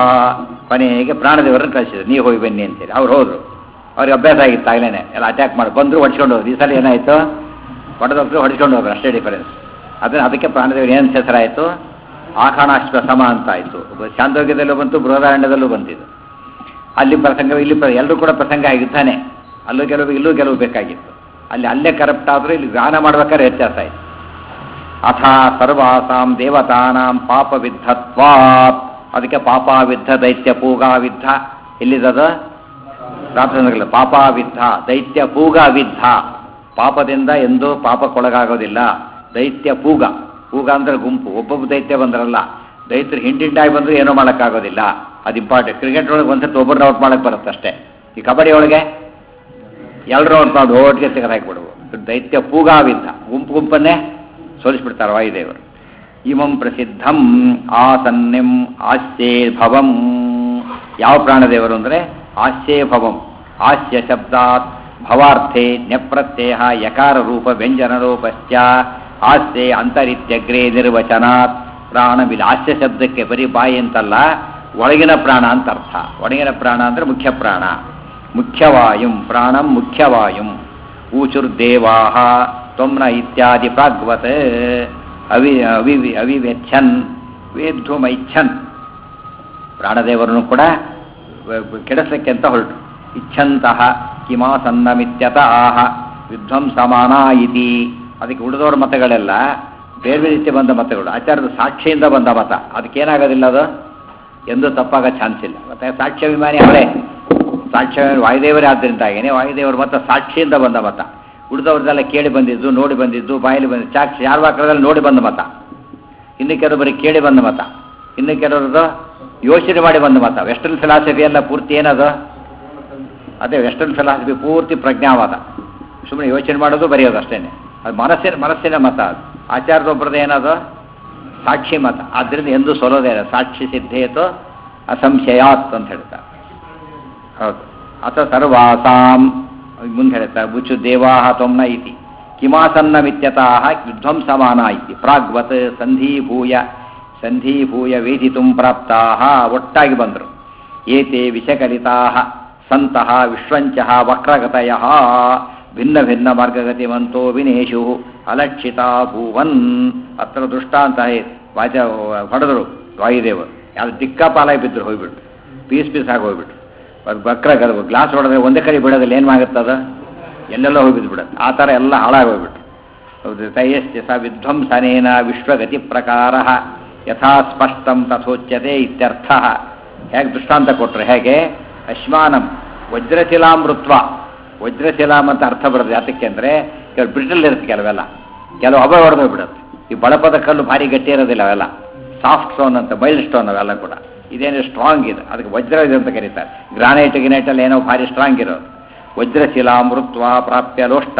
ಕೊನೆಗೆ ಪ್ರಾಣದೇವರನ್ನು ಕಳಿಸಿದ್ರು, ನೀವು ಹೋಗಿ ಬನ್ನಿ ಅಂತೇಳಿ. ಅವ್ರು ಹೋದರು. ಅವ್ರಿಗೆ ಅಭ್ಯಾಸ ಆಗಿತ್ತು ಆಗಲೇ ಎಲ್ಲ ಅಟ್ಯಾಕ್ ಮಾಡಿ ಬಂದರು, ಹೊಡ್ಸ್ಕೊಂಡು ಹೋದ್ರು. ಈ ಸಲ ಏನಾಯಿತು, ಹೊಡೆದೋಗ್ರು ಹೊಡ್ಸ್ಕೊಂಡು ಹೋಗ್ರು, ಅಷ್ಟೇ ಡಿಫರೆನ್ಸ್. ಅದನ್ನು ಅದಕ್ಕೆ ಪ್ರಾಣದೇವರು ಏನು ಹೆಸರಾಯಿತು, ಆಖಾಣಾಶ್ವ ಸಮ ಅಂತ ಆಯಿತು. ಚಾಂದೋಗ್ಯದಲ್ಲೂ ಬಂತು, ಬೃಹದಾರಣ್ಯದಲ್ಲೂ ಬಂತಿದ್ದು. ಅಲ್ಲಿ ಪ್ರಸಂಗ, ಇಲ್ಲಿ ಪ್ರ ಎಲ್ಲರೂ ಕೂಡ ಪ್ರಸಂಗ ಆಗಿದ್ದಾನೆ. ಅಲ್ಲೂ ಗೆಲುವು ಇಲ್ಲೂ ಗೆಲುವು ಬೇಕಾಗಿತ್ತು. ಅಲ್ಲಿ ಅಲ್ಲೇ ಕರಪ್ಟ್ ಆದರೂ ಇಲ್ಲಿ ಗಾನ ಮಾಡ್ಬೇಕಾದ್ರೆ ವ್ಯತ್ಯಾಸ ಆಯಿತು. ಅಥ ಸರ್ವಾಸಾಂ ದೇವತಾನಾಂ ಪಾಪವಿದ್ಧತ್ವಾತ್. ಅದಕ್ಕೆ ಪಾಪಾವಿದ್ಧ ದೈತ್ಯ ಪೂಗಾವಿದ್ಧ ಎಲ್ಲಿದ್ದದ ರಾತ್ರಿ ಪಾಪಾವಿದ್ಧ ದೈತ್ಯ ಪೂಗ ವಿದ್ಧ, ಪಾಪದಿಂದ ಎಂದೂ ಪಾಪಕ್ಕೊಳಗಾಗೋದಿಲ್ಲ. ದೈತ್ಯ ಪೂಗ, ಪೂಗ ಅಂದ್ರೆ ಗುಂಪು, ಒಬ್ಬೊಬ್ಬ ದೈತ್ಯ ಬಂದ್ರಲ್ಲ, ದೈತ್ಯರು ಹಿಂಡಿಂಡಾಗಿ ಬಂದರೂ ಏನೂ ಮಾಡೋಕ್ಕಾಗೋದಿಲ್ಲ. ಅದು ಇಂಪಾರ್ಟೆಂಟ್. ಕ್ರಿಕೆಟ್ ಒಳಗೆ ಒಂದ್ಸತಿ ಒಬ್ಬರನ್ನ ಔಟ್ ಮಾಡೋಕ್ಕೆ ಬರುತ್ತೆ ಅಷ್ಟೇ. ಈ ಕಬಡ್ಡಿ ಒಳಗೆ ಎಲ್ಲರೂ ಔಟ್ ಮಾಡಿ ಓಟ್ಗೆ ತೆಗೆದು ಹಾಕಿಬಿಡುವು. ದೈತ್ಯ ಪೂಗಾವಿದ್ದ, ಗುಂಪು ಗುಂಪನ್ನೇ ಸೋಲಿಸ್ಬಿಡ್ತಾರೆ ವಾಯುದೇವರು. ಇಮಂ ಪ್ರಸಿದ್ಧಂ ಆಸನ್ನಿಂ ಆಸ್ಯೇ ಭವಂ. ಯಾವ ಪ್ರಾಣದೇವರು ಅಂದರೆ ಆಸ್ಯೇ ಭವಂ. ಆಸ್ಯ ಶಬ್ದಾತ್ ಭವಾರ್ಥೆ ನ್ಯಪ್ರತ್ಯಯ ಯಕಾರ ರೂಪ ವ್ಯಂಜನ ರೂಪಶ್ಚ ಆಸ್ಯೆ ಅಂತರಿತ್ಯಗ್ರೇ ನಿರ್ವಚನಾತ್ ಪ್ರಾಣವಿಲ್ಲ. ಆಸ್ಯ ಶಬ್ದಕ್ಕೆ ಬರೀ ಬಾಯಿ ಅಂತಲ್ಲ, ಒಳಗಿನ ಪ್ರಾಣ ಅಂತ ಅರ್ಥ. ಒಳಗಿನ ಪ್ರಾಣ ಅಂದರೆ ಮುಖ್ಯ ಪ್ರಾಣ. ಮುಖ್ಯವಾಯುಂ ಪ್ರಾಣಂ ಮುಖ್ಯವಾಯುಂ. ಊಚುರ್ದೇವಾಹ ತ್ವಮ್ನ ಇತ್ಯಾದಿ ಪ್ರಾಗ್ವತ್ ಅವಿ ಅವಿ ಅವಿವೆಚ್ಛನ್ ವೇದ್ಧುಮೈಚ್ಛನ್. ಪ್ರಾಣದೇವರನ್ನು ಕೂಡ ಕೆಡಿಸಲಿಕ್ಕೆ ಅಂತ ಹೊರಟು. ಇಚ್ಛಂತಹ ಕಿಮಾಸನ್ನಮಿತ್ಯತ ಆಹ ವಿಧ್ವಂಸಮಾನ ಇತಿ. ಅದಕ್ಕೆ ಉಳಿದವರ ಮತಗಳೆಲ್ಲ ಬೇರೆ ಬೇರೆ ರೀತಿ ಬಂದ ಮತಗಳು, ಆಚಾರ್ಯದ ಸಾಕ್ಷಿಯಿಂದ ಬಂದ ಮತ. ಅದಕ್ಕೇನಾಗೋದಿಲ್ಲ, ಅದು ಎಂದೂ ತಪ್ಪಾಗೋ ಚಾನ್ಸ್ ಇಲ್ಲ. ಮತ್ತು ಸಾಕ್ಷ್ಯಾಭಿಮಾನಿ ಅವರೇ, ಸಾಕ್ಷ್ಯಾಭಿಮಾನಿ ವಾಯುದೇವರೇ. ಆದ್ದರಿಂದಾಗೇನೆ ವಾಯುದೇವರು ಮತ ಸಾಕ್ಷಿಯಿಂದ ಬಂದ ಮತ. ಉಳಿದವ್ರದ್ದೆಲ್ಲ ಕೇಳಿ ಬಂದಿದ್ದು, ನೋಡಿ ಬಂದಿದ್ದು, ಬಾಯಲ್ಲಿ ಬಂದಿದ್ದು. ಸಾಕ್ಷಿ ಯಾರ ವಾಕ್ಯದಲ್ಲಿ ನೋಡಿ ಬಂದ ಮತ. ಇನ್ನು ಕೆಲವರು ಬರೀ ಕೇಳಿ ಬಂದ ಮತ, ಇನ್ನು ಕೆಲವ್ರದ್ದು ಯೋಚನೆ ಮಾಡಿ ಬಂದ ಮತ. ವೆಸ್ಟರ್ನ್ ಫಿಲಾಸಫಿ ಎಲ್ಲ ಪೂರ್ತಿ ಏನದು? ಅದೇ ವೆಸ್ಟರ್ನ್ ಫಿಲಾಸಫಿ ಪೂರ್ತಿ ಪ್ರಜ್ಞಾವಾದ. ಸುಮ್ಮನೆ ಯೋಚನೆ ಮಾಡೋದು ಬರೆಯೋದು ಅಷ್ಟೇ. ಅದು ಮನಸ್ಸಿನ ಮನಸ್ಸಿನ ಮತ. ಅದು ಆಚಾರ್ಯೊಬ್ಬರದ್ದು ಏನದು? ಸಾಕ್ಷಿ ಮತ. ಆದ್ದರಿಂದ ಎಂದೂ ಸೋಲೋದೇ ಇಲ್ಲ. ಸಾಕ್ಷಿ ಸಿದ್ಧೇತು ಅಸಂಶಯಾತ್ ಅಂತ ಹೇಳ್ತಾರೆ. ಹೌದು. ಅಥ ಸರ್ವಾಸಾಂ ಮುಂದೆ ಹೇಳ್ತಾರೆ. ಬುಚ್ಚು ದೇವಾಹ ತ್ವಮ್ನ ಇತಿ ಕಿಮಾಸನ್ನಮಿತ್ಯತಃ ವಿಧ್ವಂಸಮಾನ ಇತಿ ಪ್ರಾಗ್ವತ್ ಸಂಧೀಭೂಯ ಸಂಧೀಭೂಯ ವೇದಿತುಂ ಪ್ರಾಪ್ತಾಹ. ಒಟ್ಟಾಗಿ ಬಂದರು. ಏತೆ ವಿಷಕಲಿತಾಹ ಸಂತಹ ವಿಶ್ವಂಚಃ ವಕ್ರಗತಯಃ ಭಿನ್ನ ಭಿನ್ನ ಮಾರ್ಗಗತಿವಂತೋ ವಿನೇಶು ಅಲಕ್ಷಿತಾ ಭೂವನ್. ಅತ್ರ ದೃಷ್ಟಾಂತ ವಾಚ ಹೊಡೆದರು ವಾಯುದೇವರು. ಯಾವುದು ದಿಕ್ಕಾಪಾಲಾಗಿ ಬಿದ್ದರು, ಹೋಗ್ಬಿಟ್ಟು ಪೀಸ್ ಪೀಸ್ ಆಗಿ ಹೋಗ್ಬಿಟ್ರು. ಅದು ವಕ್ರ ಗ್ಲಾಸ್ ಹೊಡೆದ್ರೆ ಒಂದೇ ಕಡೆ ಬಿಡೋದಿಲ್ಲ, ಏನು ಆಗುತ್ತದ? ಎಲ್ಲೆಲ್ಲ ಹೋಗಿ ಬಿದ್ದು ಬಿಡೋದು. ಆ ಥರ ಎಲ್ಲ ಹಾಳಾಗಿ ಹೋಗ್ಬಿಟ್ರು. ಹೌದು. ತಯಸ್ಯ ಸ ವಿಧ್ವಂಸನೇನ ವಿಶ್ವಗತಿ ಪ್ರಕಾರ ಯಥಾ ಸ್ಪಷ್ಟಂ ತಥೋಚ್ಯತೆ ಇತ್ಯರ್ಥ. ಹೇಗೆ ದೃಷ್ಟಾಂತ ಕೊಟ್ಟರು? ಹೇಗೆ? ಅಶ್ಮಾನಂ ವಜ್ರಶಿಲಾಮೃತ್ವ. ವಜ್ರಶಿಲಾಮ್ ಅಂತ ಅರ್ಥ ಬರೋದು ಯಾತಕ್ಕೆ ಅಂದರೆ, ಕೆಲವು ಬ್ರಿಟಲ್ ಇರುತ್ತೆ, ಕೆಲವೆಲ್ಲ ಕೆಲವು ಅಭಯ ಹೊಡೆದು ಬಿಡುತ್ತೆ. ಈ ಬಳಪದ ಕಲ್ಲು ಭಾರಿ ಗಟ್ಟಿ ಇರೋದಿಲ್ಲ, ಅವೆಲ್ಲ ಸಾಫ್ಟ್ ಸ್ಟೋನ್ ಅಂತ, ಮೈಲ್ಡ್ ಸ್ಟೋನ್ ಅವೆಲ್ಲ ಕೂಡ. ಇದೇನು ಸ್ಟ್ರಾಂಗ್ ಇದೆ, ಅದಕ್ಕೆ ವಜ್ರ ಇದೆ ಅಂತ ಕರೀತಾರೆ. ಗ್ರಾನೈಟ್ ಗಿನೈಟಲ್ಲಿ ಏನೋ ಭಾರಿ ಸ್ಟ್ರಾಂಗ್ ಇರೋದು. ವಜ್ರಶಿಲಾಮೃತ್ವ ಪ್ರಾಪ್ಯ ಲೋಷ್ಟ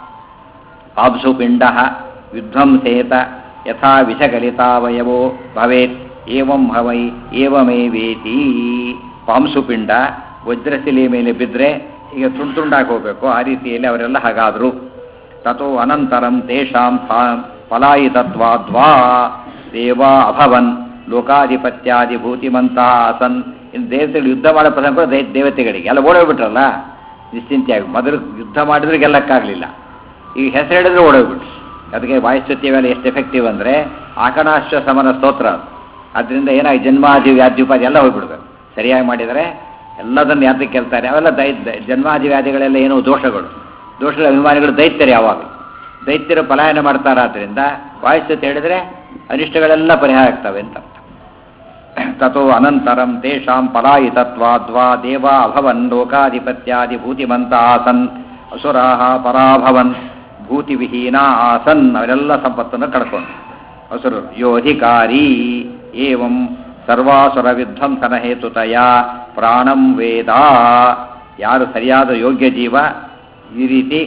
ಆಬ್ಸುಪಿಂಡ ವಿಧ್ವಂಸೇತ ಯಥಾ ವಿಷಗಲಿತಾವಯವೋ ಭವೇತ್ ಏವಂ ಹವೈ ಏವಮೇವೇತಿ. ಪಾಂಸುಪಿಂಡ ವಜ್ರಶಿಲೆ ಮೇಲೆ ಬಿದ್ದರೆ ಈಗ ತುಂಡು ತುಂಡಾಗಿ ಹೋಗಬೇಕು, ಆ ರೀತಿಯಲ್ಲಿ ಅವರೆಲ್ಲ ಹಾಗಾದರು. ತಥೋ ಅನಂತರಂ ತೇಷಾಂ ಫಲಾಯಿತತ್ವಾದ್ವಾ ದೇವಾ ಅಭವನ್ ಲೋಕಾಧಿಪತ್ಯಾದಿ ಭೂತಿಮಂತ ಆಸನ್. ಇನ್ನು ದೇವತೆಗಳು ಯುದ್ಧ ಮಾಡೋ ಪ್ರಸಂಗ ಕೂಡ ದೈ ದೇವತೆಗಳಿಗೆ ಎಲ್ಲ ಓಡೋಗ್ಬಿಟ್ರಲ್ಲ ನಿಶ್ಚಿಂತೆಯಾಗಿ. ಮೊದಲು ಯುದ್ಧ ಮಾಡಿದ್ರೆ ಗೆಲ್ಲಕ್ಕಾಗಲಿಲ್ಲ, ಈಗ ಹೆಸರು ಹೇಳಿದ್ರೆ ಓಡೋಗ್ಬಿಟ್ರು. ಅದಕ್ಕೆ ವಾಯುಸ್ತುತಿಯವೆಲ್ಲ ಎಷ್ಟು ಎಫೆಕ್ಟಿವ್ ಅಂದರೆ ಆಕಣಾಶ್ವ ಸಮನ ಸ್ತೋತ್ರ. ಅದರಿಂದ ಏನಾಗಿ ಜನ್ಮಾದಿ ವ್ಯಾಧ್ಯುಪಾದಿ ಎಲ್ಲ ಹೋಗ್ಬಿಡ್ಬೇಕು. ಸರಿಯಾಗಿ ಮಾಡಿದರೆ ಎಲ್ಲದನ್ನು ಯಾತಕ್ಕೆ ಕೇಳ್ತಾರೆ? ಅವೆಲ್ಲ ದೈ ಜನ್ಮಾದಿ ವ್ಯಾಧಿಗಳೆಲ್ಲ ಏನೋ ದೋಷಗಳು. ದೋಷಗಳ ಅಭಿಮಾನಿಗಳು ದೈತ್ಯರು. ಯಾವಾಗ ದೈತ್ಯರು ಪಲಾಯನ ಮಾಡ್ತಾರಾದ್ರಿಂದ ವಾಯುಸ್ತುತಿ ಹೇಳಿದರೆ ಅನಿಷ್ಟಗಳೆಲ್ಲ ಪರಿಹಾರ ಆಗ್ತವೆ ಅಂತ ಅರ್ಥ. ತಥೋ ಅನಂತರಂ ತೇಷಾಂ ಪಲಾಯಿತತ್ವಾದ್ವಾ ದೇವಾ ಅಭವನ್ ಲೋಕಾಧಿಪತ್ಯಾದಿ ಭೂತಿಮಂತ ಆಸನ್ ಅಸುರಾಹ ಪರಾಭವನ್ ಭೂತಿವಿಹೀನ ಆಸನ್. ಅವರೆಲ್ಲ ಸಂಪತ್ತನ್ನು ಕಳ್ಕೊಂಡು ಅಸುರರು. ಯೋ ಅಧಿಕಾರಿ ಏವಂ ಸರ್ವಾಸುರ ವಿಧ್ವಂಸನ ಹೇತುತಯ ಪ್ರಾಣಂ ವೇದ. ಯಾರು ಸರಿಯಾದ ಯೋಗ್ಯ ಜೀವ ಈ ರೀತಿ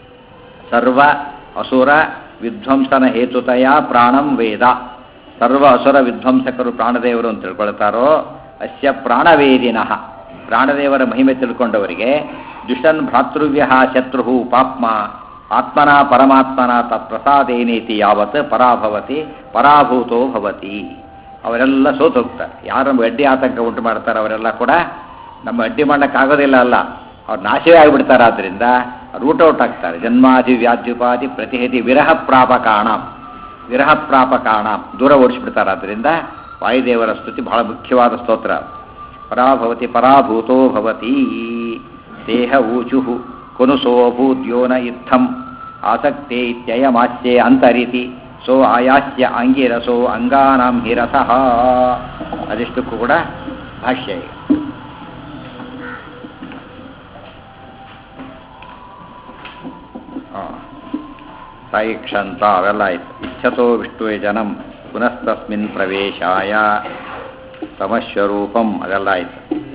ಸರ್ವ ಅಸುರ ವಿಧ್ವಂಸನ ಹೇತುತಯ ಪ್ರಾಣಂ ವೇದ, ಸರ್ವ ಅಸುರ ವಿಧ್ವಂಸಕರು ಪ್ರಾಣದೇವರು ಅಂತ ತಿಳ್ಕೊಳ್ತಾರೋ ಅಸ್ಯ ಪ್ರಾಣವೇದಿನಃ. ಪ್ರಾಣದೇವರ ಮಹಿಮೆ ತಿಳ್ಕೊಂಡವರಿಗೆ ದುಷನ್ ಭ್ರಾತೃವ್ಯ ಶತ್ರು ಪಾಪ್ಮ ಆತ್ಮನ ಪರಮಾತ್ಮನ ತತ್ಪ್ರಸಾದೇನೇತಿ ಯಾವತ್ ಪರಾಭವತಿ ಪರಾಭೂತೋ ಭವತಿ. ಅವರೆಲ್ಲ ಸೋತು ಹೋಗ್ತಾರೆ. ಯಾರು ಅಡ್ಡಿ ಆತಂಕ ಉಂಟು ಮಾಡ್ತಾರೆ ಅವರೆಲ್ಲ ಕೂಡ ನಮ್ಮ ಅಡ್ಡಿ ಮಾಡೋಕ್ಕಾಗೋದಿಲ್ಲ, ಅಲ್ಲ ಅವ್ರು ನಾಶವೇ ಆಗಿಬಿಡ್ತಾರೆ. ಆದ್ದರಿಂದ ರೂಟ್ ಔಟ್ ಆಗ್ತಾರೆ. ಜನ್ಮಾದಿ ವ್ಯಾಧ್ಯುಪಾದಿ ಪ್ರತಿಹತಿ ವಿರಹ ಪ್ರಾಪಕಾಣ ವಿರಹ ಪ್ರಾಪಕಾಣ ದೂರ ಓಡಿಸ್ಬಿಡ್ತಾರೆ. ಆದ್ದರಿಂದ ವಾಯುದೇವರ ಸ್ತುತಿ ಬಹಳ ಮುಖ್ಯವಾದ ಸ್ತೋತ್ರ. ಪರಾಭವತಿ ಪರಾಭೂತೋ ಭವತಿ. ದೇಹ ಊಚು ಕುನುಸೋಭೂದ್ಯೋನ ಇತ್ತಂ ಆಸಕ್ತೆ ಇತ್ಯಯಮಾಸ್ಯೆ ಅಂತರಿತಿ ಸೋ ಆಯಾಸ್ಯ ಅಂಗಿರಸೋ ಅಂಗಾನಾಂ ಹಿರಸಃ. ಅದಿಷ್ಟಕ್ಕೂ ಕೂಡ ಭಾಷ್ಯ. ಸೈಕ್ಷಂತ ಅವೆಲ್ಲ ಆಯ್ತು. ಇಚ್ಛತೋ ವಿಷ್ಣುವೇ ಜನಂ ಪುನಸ್ತಸ್ಮಿನ್ ಪ್ರವೇಶಾಯ ತಮಸ್ವರೂಪಂ ಅದೆಲ್ಲ ಆಯ್ತು.